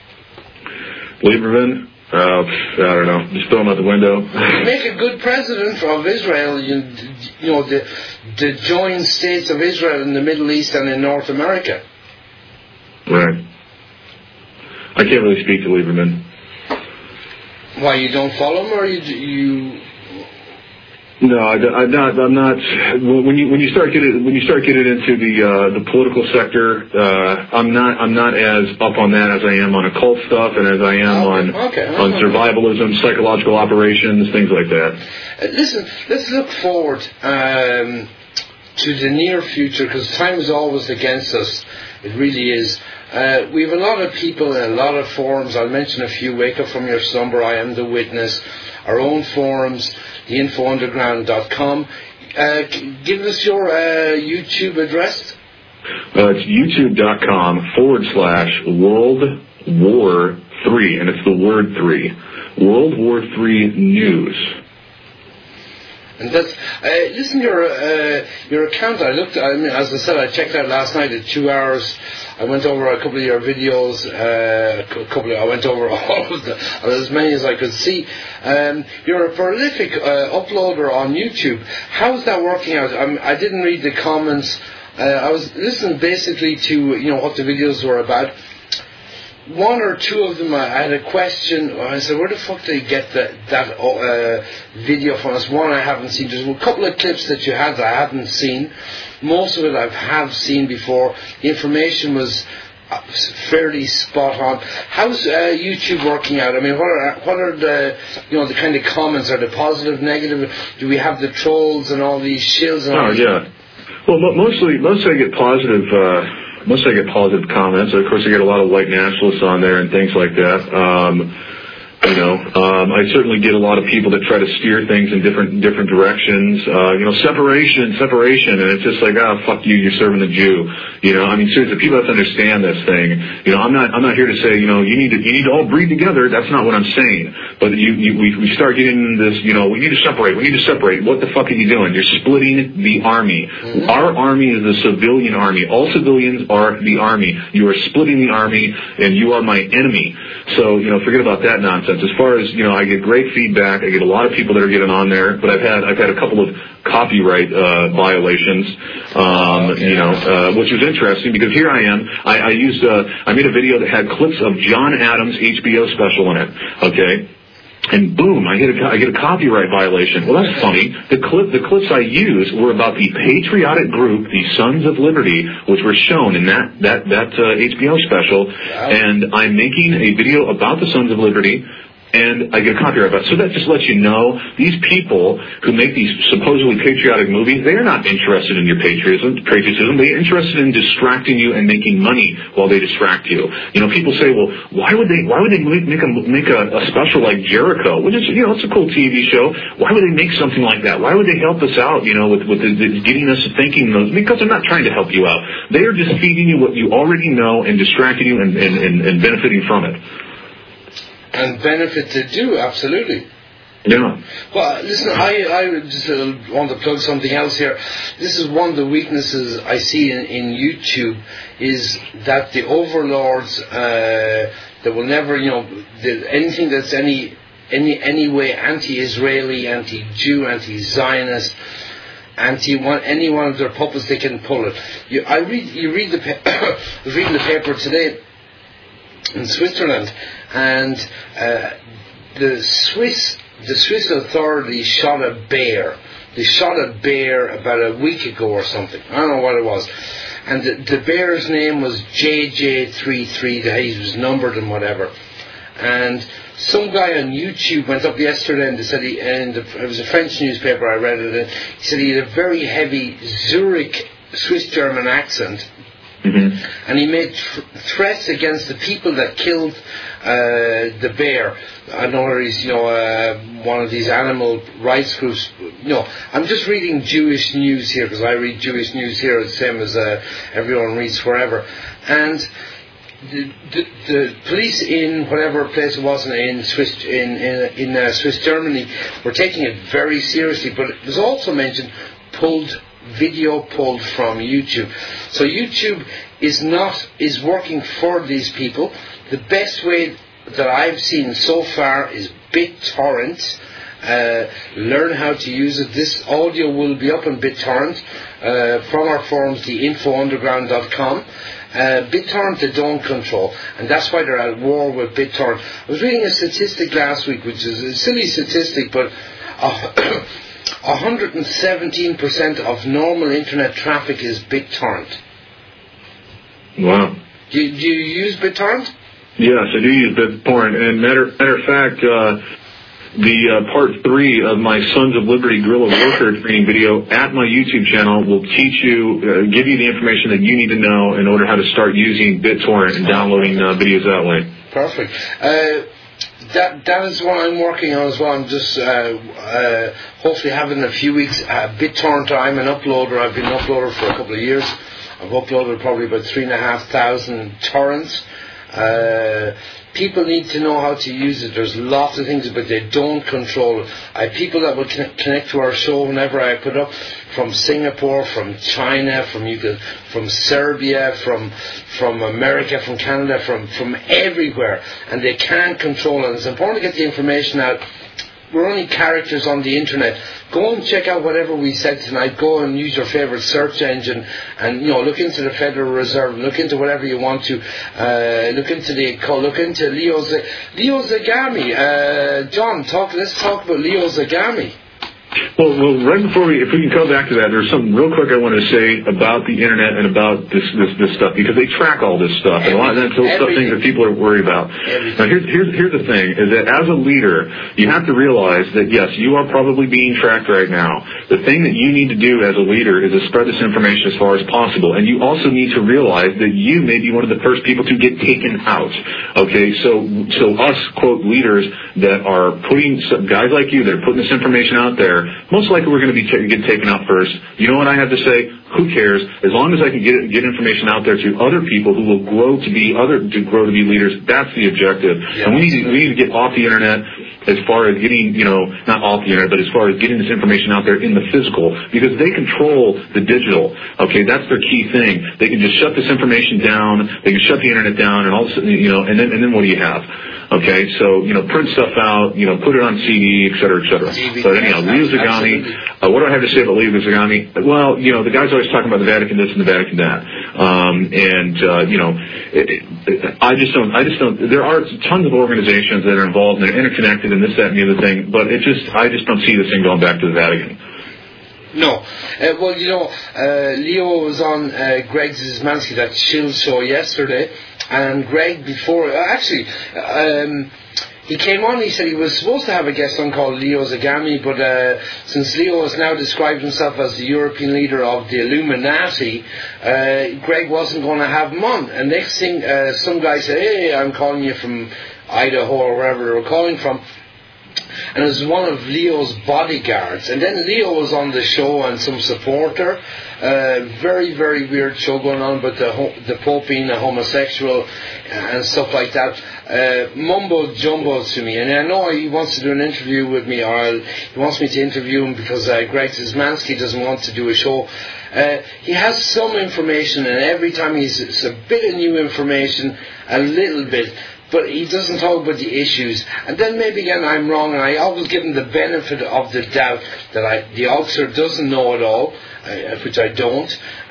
Lieberman. Uh, I don't know. Just throw him out the window. Make a good president of Israel. You, you know, the the joint states of Israel in the Middle East and in North America. Right. I can't really speak to Lieberman. Why, you don't follow him, or you you? No, I, I'm not. I'm not. When you when you start getting when you start getting into the uh, the political sector, uh, I'm not. I'm not as up on that as I am on occult stuff, and as I am okay, on okay, on okay. survivalism, psychological operations, things like that. Uh, listen, let's look forward um, to the near future, because time is always against us. It really is. Uh, we have a lot of people in a lot of forums. I'll mention a few. Wake Up From Your Slumber, I Am the Witness, our own forums, the info underground dot com. Uh, give us your uh, YouTube address. Uh, it's youtube.com forward slash World War Three, and it's the word three. World War Three News. And that's uh, listen. Your uh, your account. I looked. I mean, as I said, I checked out last night at two hours. I went over a couple of your videos. Uh, a couple. Of, I went over all of the, as many as I could see. Um, you're a prolific uh, uploader on YouTube. How's that working out? I'm, I didn't read the comments. Uh, I was listening basically to you know what the videos were about. One or two of them, I had a question. I said, where the fuck did they get that, that uh, video from us? One I haven't seen. There's a couple of clips that you had that I haven't seen. Most of it I have seen before. The information was fairly spot on. How's uh, YouTube working out? I mean, what are what are the you know the kind of comments? Are they positive, negative? Do we have the trolls and all these shills? And all oh these? yeah. Well, mostly mostly I get positive. Uh Mostly I get positive comments. Of course, I get a lot of white nationalists on there and things like that. Um, you know, um, I certainly get a lot of people that try to steer things in different different directions. Uh, you know, separation, separation, and it's just like, ah, oh, fuck you, you're serving the Jew. You know, I mean, seriously, people have to understand this thing. You know, I'm not I'm not here to say, you know, you need to you need to all breed together. That's not what I'm saying. But you, you we we start getting this, you know, we need to separate. We need to separate. What the fuck are you doing? You're splitting the army. Mm-hmm. Our army is the civilian army. All civilians are the army. You are splitting the army, and you are my enemy. So, you know, forget about that nonsense. As far as, you know, I get great feedback. I get a lot of people that are getting on there, but I've had I've had a couple of copyright uh, violations, um, okay. you know, uh, which was interesting because here I am. I, I used uh, I made a video that had clips of John Adams' H B O special in it. Okay. And boom, I get a I get a copyright violation. Well, that's funny. The clip the clips I used were about the patriotic group, the Sons of Liberty, which were shown in that that that uh, H B O special. Wow. And I'm making a video about the Sons of Liberty. And I get a copyright about it. So that just lets you know, these people who make these supposedly patriotic movies, they are not interested in your patriotism. patriotism. They're interested in distracting you and making money while they distract you. You know, people say, well, why would they why would they make a make a, a special like Jericho, which is, you know, it's a cool T V show. Why would they make something like that? Why would they help us out, you know, with, with the, the, getting us thinking those? Because they're not trying to help you out. They are just feeding you what you already know and distracting you and, and, and, and benefiting from it. And benefit to do, absolutely. Yeah. Well, listen, I, I just uh, want to plug something else here. This is one of the weaknesses I see in, in YouTube, is that the overlords, uh, that will never, you know, the, anything that's any, any, any way anti-Israeli, anti-Jew, anti-Zionist, anti one any one of their puppets, they can pull it. You, I read, you read the, pa- I was reading the paper today in Switzerland, and uh, the Swiss the Swiss authorities shot a bear. they shot a bear about a week ago or something. I don't know what it was. And the, the bear's name was J J thirty-three, he was numbered and whatever. And some guy on YouTube went up yesterday and they said he, and it was a French newspaper, I read it, and he said he had a very heavy Zurich Swiss-German accent. Mm-hmm. And he made th- threats against the people that killed uh, the bear. I know he's, you know, uh, one of these animal rights groups. You know, I'm just reading Jewish news here because I read Jewish news here the same as uh, everyone reads forever. And the, the, the police in whatever place it was in Swiss in in, in uh, Swiss Germany were taking it very seriously. But it was also mentioned pulled. Video pulled from YouTube. So YouTube is not is working for these people. The best way that I've seen so far is BitTorrent. Uh, learn how to use it. This audio will be up on BitTorrent uh, from our forums, the info underground dot com. Uh, BitTorrent they don't control, and that's why they're at war with BitTorrent. I was reading a statistic last week, which is a silly statistic, but uh, one hundred seventeen percent of normal internet traffic is BitTorrent. Wow. Do you, do you use BitTorrent? Yes, I do use BitTorrent. And matter, matter of fact, uh, the uh, part three of my Sons of Liberty Guerrilla Warfare training video at my YouTube channel will teach you, uh, give you the information that you need to know in order how to start using BitTorrent and downloading uh, videos that way. Perfect. Uh, That that is what I'm working on as well. I'm just uh, uh, hopefully having a few weeks. Uh, BitTorrent, I'm an uploader. I've been an uploader for a couple of years. I've uploaded probably about three and a half thousand torrents. Uh, people need to know how to use it. There's lots of things, but they don't control it. I have people that will connect to our show whenever I put up, from Singapore, from China, from you could, from Serbia, from from America, from Canada, from from everywhere, and they can't control it. It's important to get the information out. We're only characters on the internet. Go and check out whatever we said tonight. Go and use your favorite search engine, and you know, look into the Federal Reserve. Look into whatever you want to. Uh, look into the look into Leo Z- Leo Zagami. Uh, John, talk. Let's talk about Leo Zagami. Well, well, right before we, if we can go back to that, there's something real quick I wanted to say about the internet and about this this, this stuff, because they track all this stuff, and a lot of that's stuff things that people are worried about. Everything. Now, here's here's here's the thing: is that as a leader, you have to realize that yes, you are probably being tracked right now. The thing that you need to do as a leader is to spread this information as far as possible, and you also need to realize that you may be one of the first people to get taken out. Okay, so so us quote leaders that are putting guys like you that are putting this information out there. Most likely we're going to be t- get taken out first. You know what I have to say? Who cares? As long as I can get it, get information out there to other people who will grow to be other to grow to be leaders. That's the objective. Yeah, and we need to, we need to get off the internet as far as getting, you know, not off the internet, but as far as getting this information out there in the physical, because they control the digital. Okay, that's their key thing. They can just shut this information down. They can shut the internet down, and all of a sudden, you know, and then and then what do you have? Okay, so, you know, print stuff out, you know, put it on C D, et cetera, et cetera. But anyhow, Leo Zagami, uh, what do I have to say about Leo Zagami? Well, you know, the guy's always talking about the Vatican this and the Vatican that. Um, and, uh, you know, it, it, I just don't, I just don't, there are tons of organizations that are involved and they're interconnected and this, that, and the other thing, but it just, I just don't see this thing going back to the Vatican. No. Uh, well, you know, uh, Leo was on uh, Greg Zizmansky, that Shield show yesterday, and Greg before, uh, actually, um, he came on, he said he was supposed to have a guest on called Leo Zagami, but uh, since Leo has now described himself as the European leader of the Illuminati, uh, Greg wasn't going to have him on. And next thing, uh, some guy said, hey, I'm calling you from Idaho or wherever they were calling from. And it was one of Leo's bodyguards. And then Leo was on the show and some supporter. Uh, very, very weird show going on about the, ho- the Pope being a homosexual and stuff like that. Uh, mumbo jumbo to me. And I know he wants to do an interview with me, or I'll, he wants me to interview him because uh, Greg Zizmansky doesn't want to do a show. Uh, he has some information, and every time he's it's a bit of new information, a little bit. But he doesn't talk about the issues. And then maybe again I'm wrong, and I always give him the benefit of the doubt that I, the officer doesn't know it all, uh, which I don't.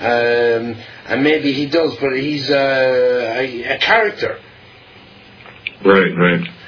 Um, and maybe he does, but he's uh, a, a character. Right, right.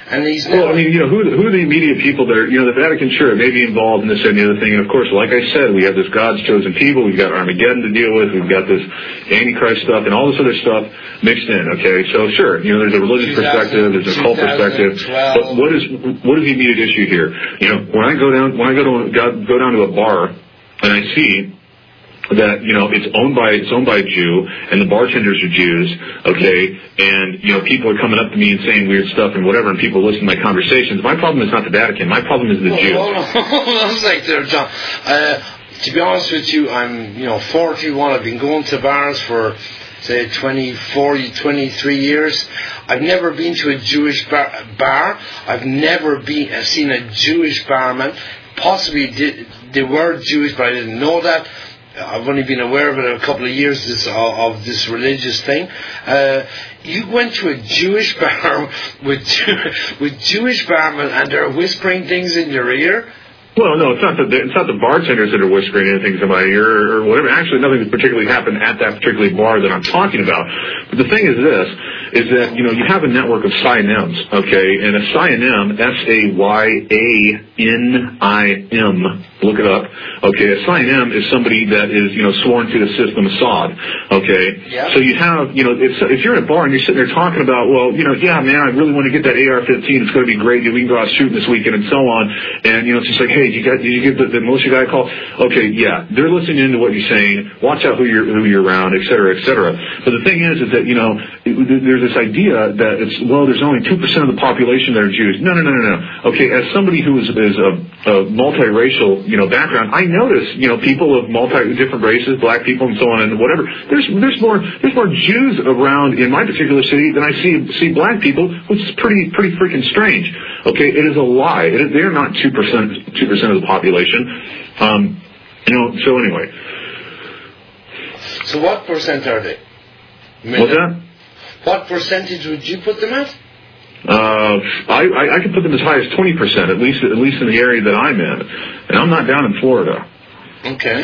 And he's well, I mean, you know, who, who are the immediate people that are, you know, the Vatican, sure, may be involved in this and the other thing. And, of course, like I said, we have this God's chosen people. We've got Armageddon to deal with. We've got this Antichrist stuff and all this other stuff mixed in, okay? So, sure, you know, there's a religious perspective, there's a cult perspective. But what is what is the immediate issue here? You know, when I go down, when I go to, go down to a bar and I see that, you know, it's owned by it's owned by a Jew, and the bartenders are Jews, okay, and, you know, people are coming up to me and saying weird stuff and whatever, and people listen to my conversations. My problem is not the Vatican. My problem is the Jews. Hold on, hold on a sec there, John. Uh, to be honest with you, I'm, you know, forty-one. I've been going to bars for, say, twenty-four, twenty-three years. I've never been to a Jewish bar. bar. I've never been uh, seen a Jewish barman. Possibly did, they were Jewish, but I didn't know that. I've only been aware of it a couple of years this, of, of this religious thing. Uh, you went to a Jewish bar with with Jewish barmen and they're whispering things in your ear? Well, no, it's not the it's not the bartenders that are whispering anything to my ear or whatever. Actually, nothing particularly happened at that particular bar that I'm talking about. But the thing is this, is that, you know, you have a network of S I N Ms, okay? And a S I N M, S A Y A N I M, look it up, okay? A S I N M is somebody that is, you know, sworn to the system Assad, okay? Yeah. So you have, you know, if, if you're in a bar and you're sitting there talking about, well, you know, yeah, man, I really want to get that A R fifteen. It's going to be great. We can go out shooting this weekend and so on. And, you know, it's just like, hey, Did you, got, did you get the, the militia guy a call? Okay, yeah, they're listening into what you're saying. Watch out who you're who you're around, et cetera, et cetera. But the thing is, is that, you know, it, there's this idea that it's, well, there's only two percent of the population that are Jews. No, no, no, no, no. Okay, as somebody who is, is a, a multiracial, you know, background, I notice, you know, people of multi different races, black people and so on and whatever. There's there's more there's more Jews around in my particular city than I see see black people, which is pretty pretty freaking strange. Okay, it is a lie. It is, they're not two percent two percent of the population. Um, you know. So anyway. So what percent are they? Million? What's that? What percentage would you put them at? Uh, I, I, I could put them as high as twenty percent, at least at least in the area that I'm in, and I'm not down in Florida. Okay.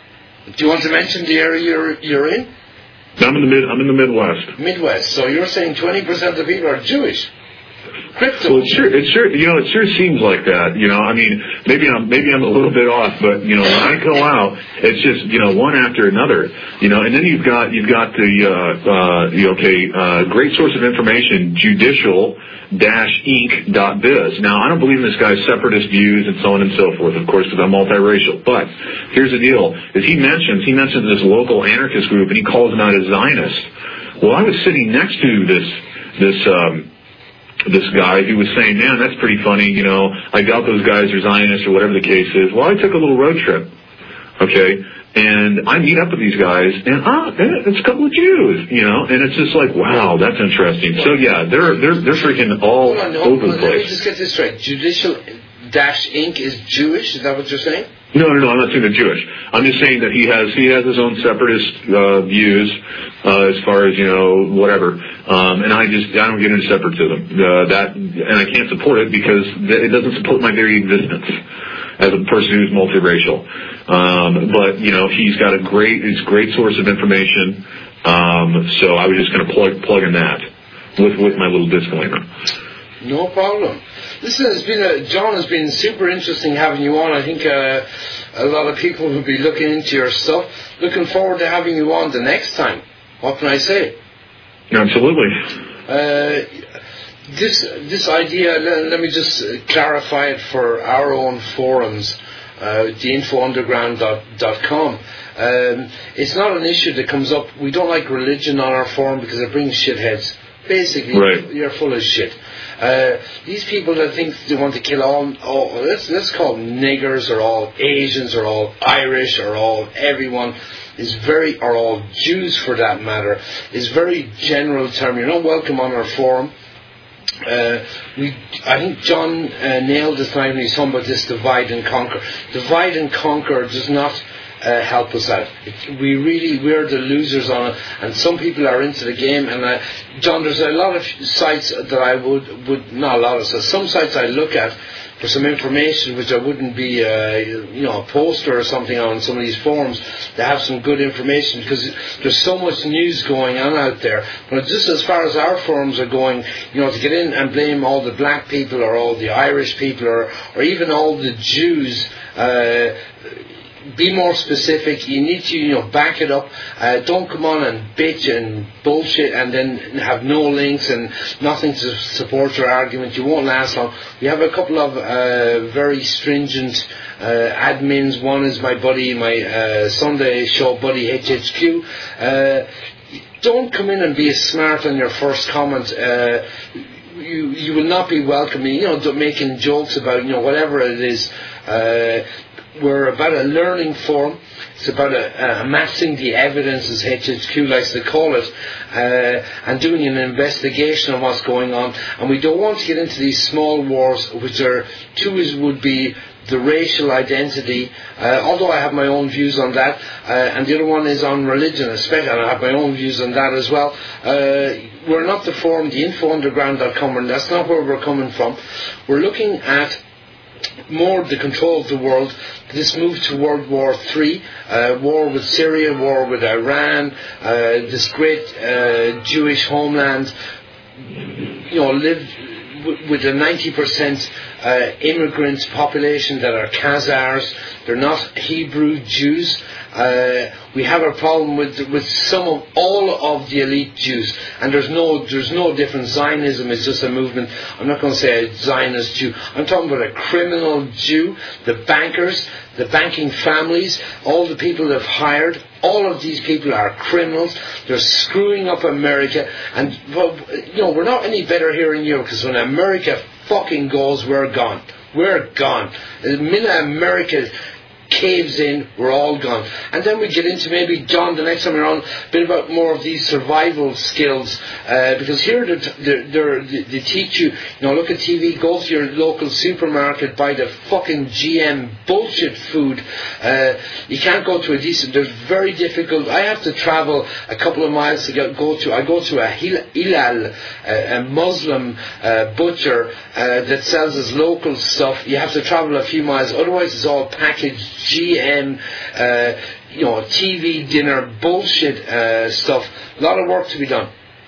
Do you want to mention the area you're you're in? I'm in the mid. I'm in the Midwest. Midwest. So you're saying twenty percent of the people are Jewish? Crypto. Well, it sure, it sure, you know, it sure seems like that. You know, I mean, maybe I'm, maybe I'm a little bit off, but you know, when I go out, it's just, you know, one after another. You know, and then you've got, you've got the, uh, uh, the okay, uh, great source of information, judicial dash inc dot biz. Now, I don't believe in this guy's separatist views and so on and so forth, of course, because I'm multiracial. But here's the deal: is he mentions, he mentions this local anarchist group, and he calls them out as Zionist. Well, I was sitting next to this, this. um this guy who was saying, man, that's pretty funny, you know, I doubt those guys are Zionists or whatever the case is. Well, I took a little road trip, okay, and I meet up with these guys, and ah, it's a couple of Jews, you know, and it's just like, wow, that's interesting. So, yeah, they're they're they're freaking all Hold on, no, over the place. Let me just get this straight. Judicial dash inc is Jewish? Is that what you're saying? No, no, no, I'm not saying they're Jewish. I'm just saying that he has he has his own separatist uh, views uh, as far as, you know, whatever. Um, and I just, I don't get into separatism. Uh, that, and I can't support it because it doesn't support my very existence as a person who's multiracial. Um, but, you know, he's got a great, it's a great source of information. Um, so I was just going to plug, plug in that with, with my little disclaimer. No problem. Listen, it's been a, John, has been super interesting having you on. I think uh, a lot of people will be looking into your stuff. Looking forward to having you on the next time. What can I say? Absolutely. Uh, this this idea, let, let me just clarify it for our own forums, uh, the info underground dot com. Um, it's not an issue that comes up. We don't like religion on our forum because it brings shitheads. Basically, right. You're full of shit. Uh, these people that think they want to kill all, all let's, let's call them niggers or all Asians or all Irish or all everyone is very, or all Jews for that matter, is very general term. You're not welcome on our forum. Uh, we, I think John uh, nailed the time when he's talking about this divide and conquer. Divide and conquer does not uh, help us out. It, we really, we're the losers on it, and some people are into the game. And uh, John, there's a lot of sites that I would, would not a lot of, so some sites I look at for some information which I wouldn't be, uh, you know, a poster or something on some of these forums. They have some good information because there's so much news going on out there. But just as far as our forums are going, you know, to get in and blame all the black people or all the Irish people or, or even all the Jews, uh, be more specific. You need to, you know, back it up. Uh, don't come on and bitch and bullshit and then have no links and nothing to support your argument. You won't last long. We have a couple of uh, very stringent uh, admins. One is my buddy, my uh, Sunday show buddy H H Q. Uh, don't come in and be a smart on your first comment. Uh, you you will not be welcoming, you know, making jokes about, you know, whatever it is. Uh, We're about a learning forum. It's about a, uh, amassing the evidence, as H H Q likes to call it, uh, and doing an investigation on what's going on. And we don't want to get into these small wars, which are, two is would be the racial identity, uh, although I have my own views on that, uh, and the other one is on religion, especially, and I have my own views on that as well. Uh, we're not the forum, the info underground dot com, and that's not where we're coming from. We're looking at more the control of the world, this move to World War Three, uh, war with Syria, war with Iran, uh, this great uh, Jewish homeland, you know, live w- with a ninety percent uh, immigrant population that are Khazars. They're not Hebrew Jews. Uh, we have a problem with with some of all of the elite Jews, and there's no there's no difference. Zionism is just a movement. I'm not going to say a Zionist Jew. I'm talking about a criminal Jew. The bankers, the banking families, all the people they've hired. All of these people are criminals. They're screwing up America, and well, you know, we're not any better here in Europe, because when America fucking goes, we're gone. We're gone. The minute America caves in, we're all gone. And then we get into, maybe, John, the next time we're on, a bit about more of these survival skills, uh, because here they're, they're, they they teach you, you know, look at T V, go to your local supermarket, buy the fucking G M bullshit food. Uh, you can't go to a decent, there's very difficult, I have to travel a couple of miles to go, go to, I go to a Hilal, a, a Muslim uh, butcher uh, that sells his local stuff. You have to travel a few miles, otherwise it's all packaged G M, uh, you know, T V dinner bullshit uh, stuff. A lot of work to be done.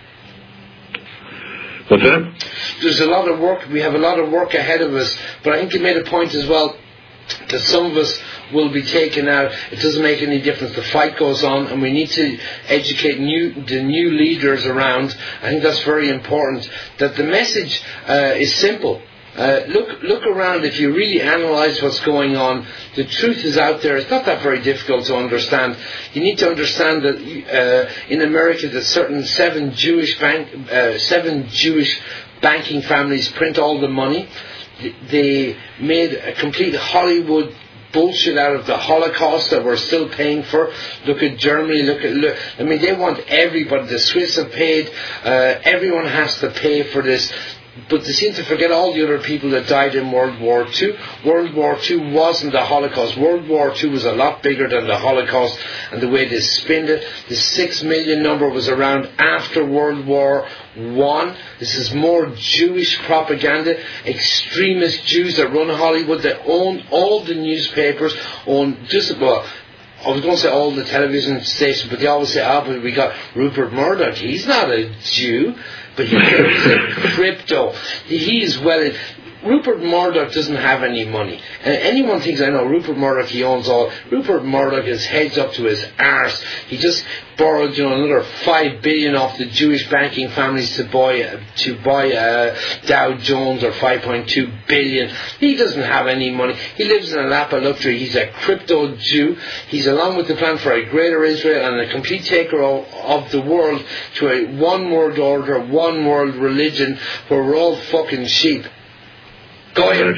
What's that? There's a lot of work. We have a lot of work ahead of us. But I think you made a point as well that some of us will be taken out. It doesn't make any difference. The fight goes on, and we need to educate new the new leaders around. I think that's very important. That the message uh, is simple. Uh, look look around. If you really analyse what's going on, the truth is out there. It's not that very difficult to understand. You need to understand that uh, in America, that certain seven Jewish bank, uh, seven Jewish banking families print all the money. They made a complete Hollywood bullshit out of the Holocaust that we're still paying for. Look at Germany. Look at. Look, I mean, they want everybody. The Swiss have paid. Uh, everyone has to pay for this. But they seem to forget all the other people that died in World War Two. World War Two wasn't the Holocaust. World War Two was a lot bigger than the Holocaust, and the way they spinned it. The six million number was around after World War One. This is more Jewish propaganda. Extremist Jews that run Hollywood, that own all the newspapers, own just, well, I was going to say all the television stations, but they always say, ah, but we got Rupert Murdoch. He's not a Jew. But he is a crypto. He is well. Rupert Murdoch doesn't have any money. And anyone thinks, I know, Rupert Murdoch, he owns all. Rupert Murdoch is heads up to his arse. He just borrowed, you know, another five billion off the Jewish banking families to buy to buy uh, Dow Jones, or five point two billion. He doesn't have any money. He lives in a lap of luxury. He's a crypto Jew. He's along with the plan for a greater Israel and a complete takeover of the world to a one world order, one world religion, where we're all fucking sheep. Go ahead.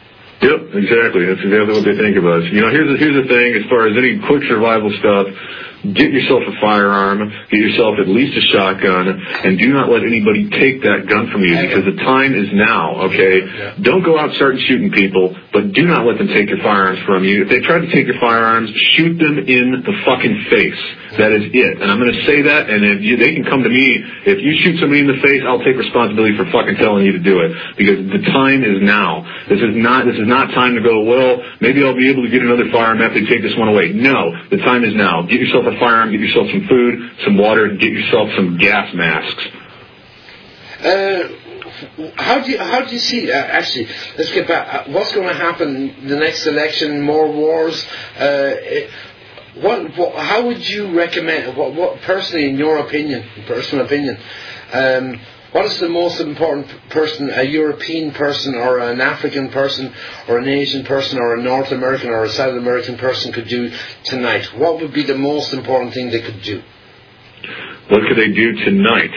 Yep, exactly. That's exactly what they think of us. You know, here's the, here's the thing, as far as any quick survival stuff, get yourself a firearm, get yourself at least a shotgun, and do not let anybody take that gun from you, because the time is now, okay? Yeah. Don't go out and start shooting people, but do not let them take your firearms from you. If they try to take your firearms, shoot them in the fucking face. That is it. And I'm going to say that, and if you, they can come to me. If you shoot somebody in the face, I'll take responsibility for fucking telling you to do it, because the time is now. This is not, this is not time to go, well, maybe I'll be able to get another firearm after they take this one away. No, the time is now. Get yourself a firearm, get yourself some food, some water, and get yourself some gas masks. Uh, how do you, how do you see, uh, actually, let's get back, uh, what's going to happen the next election, more wars, uh, what, what, how would you recommend, what, what personally, in your opinion, personal opinion, um, what is the most important person, a European person or an African person or an Asian person or a North American or a South American person could do tonight? What would be the most important thing they could do? What could they do tonight?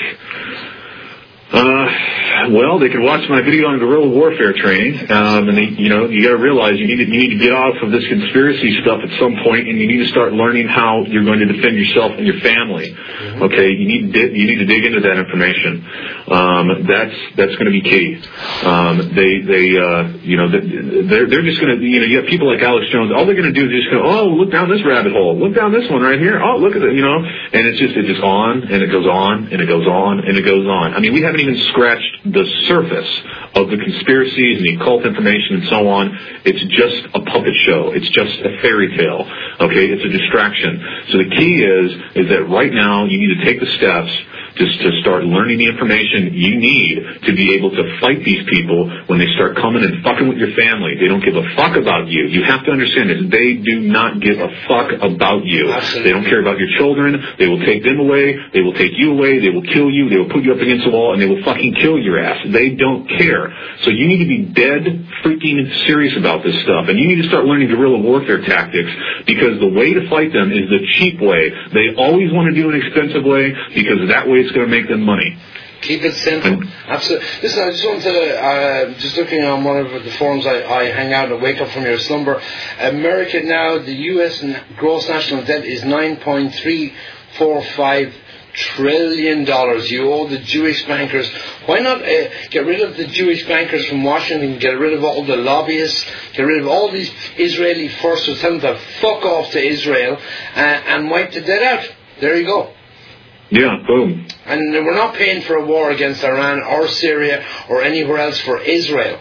Uh, well, they could watch my video on guerrilla warfare training, um, and they, you know, you got to realize you need to, you need to get off of this conspiracy stuff at some point, and you need to start learning how you're going to defend yourself and your family. Mm-hmm. Okay, you need to di- you need to dig into that information. Um, that's that's going to be key. Um, they they uh, you know they're they're just going to, you know, you have people like Alex Jones. All they're going to do is just go, oh, look down this rabbit hole, look down this one right here. Oh, look at it, you know, and it's just it's just on and it goes on and it goes on and it goes on. I mean, we haven't even scratched the surface of the conspiracies and the occult information and so on. It's just a puppet show. It's just a fairy tale. Okay, it's a distraction. So the key is is that right now you need to take the steps just to start learning the information you need to be able to fight these people when they start coming and fucking with your family. They don't give a fuck about you. You have to understand this. They do not give a fuck about you. Absolutely. They don't care about your children. They will take them away. They will take you away. They will kill you. They will put you up against the wall, and they will fucking kill your ass. They don't care. So you need to be dead freaking serious about this stuff, and you need to start learning guerrilla warfare tactics, because the way to fight them is the cheap way. They always want to do an expensive way, because that way it's going to make them money. Keep it simple. Absolutely. Listen, I just wanted to, uh, just looking on one of the forums I, I hang out and wake up from your slumber. America now, the U S gross national debt is nine point three four five trillion dollars. You owe the Jewish bankers. Why not uh, get rid of the Jewish bankers from Washington, get rid of all the lobbyists, get rid of all these Israeli forces, tell them to fuck off to Israel, uh, and wipe the debt out. There you go. Yeah, boom. And we're not paying for a war against Iran or Syria or anywhere else for Israel.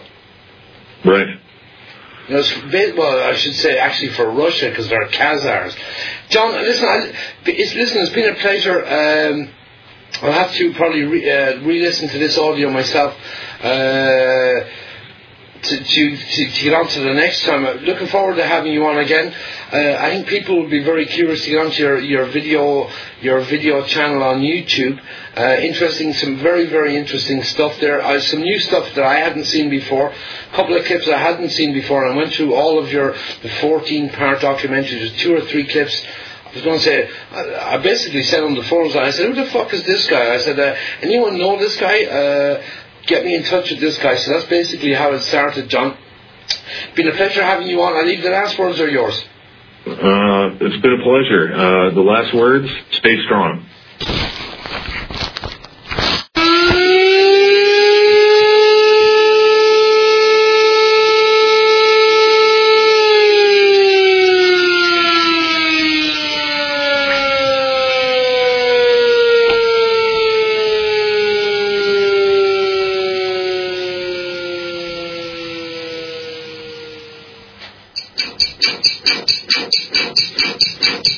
Right. You know, it's, well, I should say actually for Russia, because they're Khazars. John, listen, I, it's, listen, it's been a pleasure. Um, I'll have to probably re, uh, re-listen to this audio myself uh, to, to, to, to get on to the next time. I'm looking forward to having you on again. Uh, I think people will be very curious to get onto your, your video your video channel on YouTube. Uh, interesting, some very, very interesting stuff there. Uh, some new stuff that I hadn't seen before. A couple of clips I hadn't seen before, and I went through all of your the fourteen-part documentary. There's two or three clips. I was going to say, I, I basically said on the forums, I said, who the fuck is this guy? I said, uh, anyone know this guy? Uh, get me in touch with this guy. So that's basically how it started, John. Been a pleasure having you on. I leave the last words are yours. Uh, it's been a pleasure. Uh, the last words, stay strong.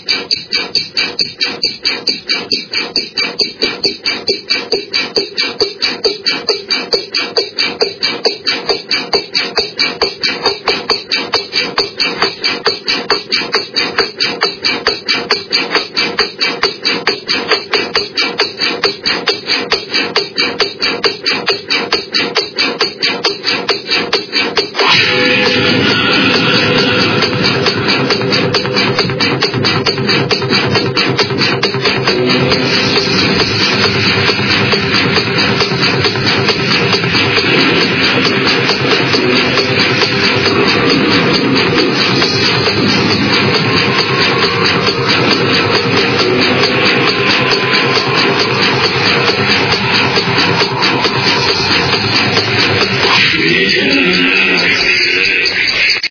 Thank you.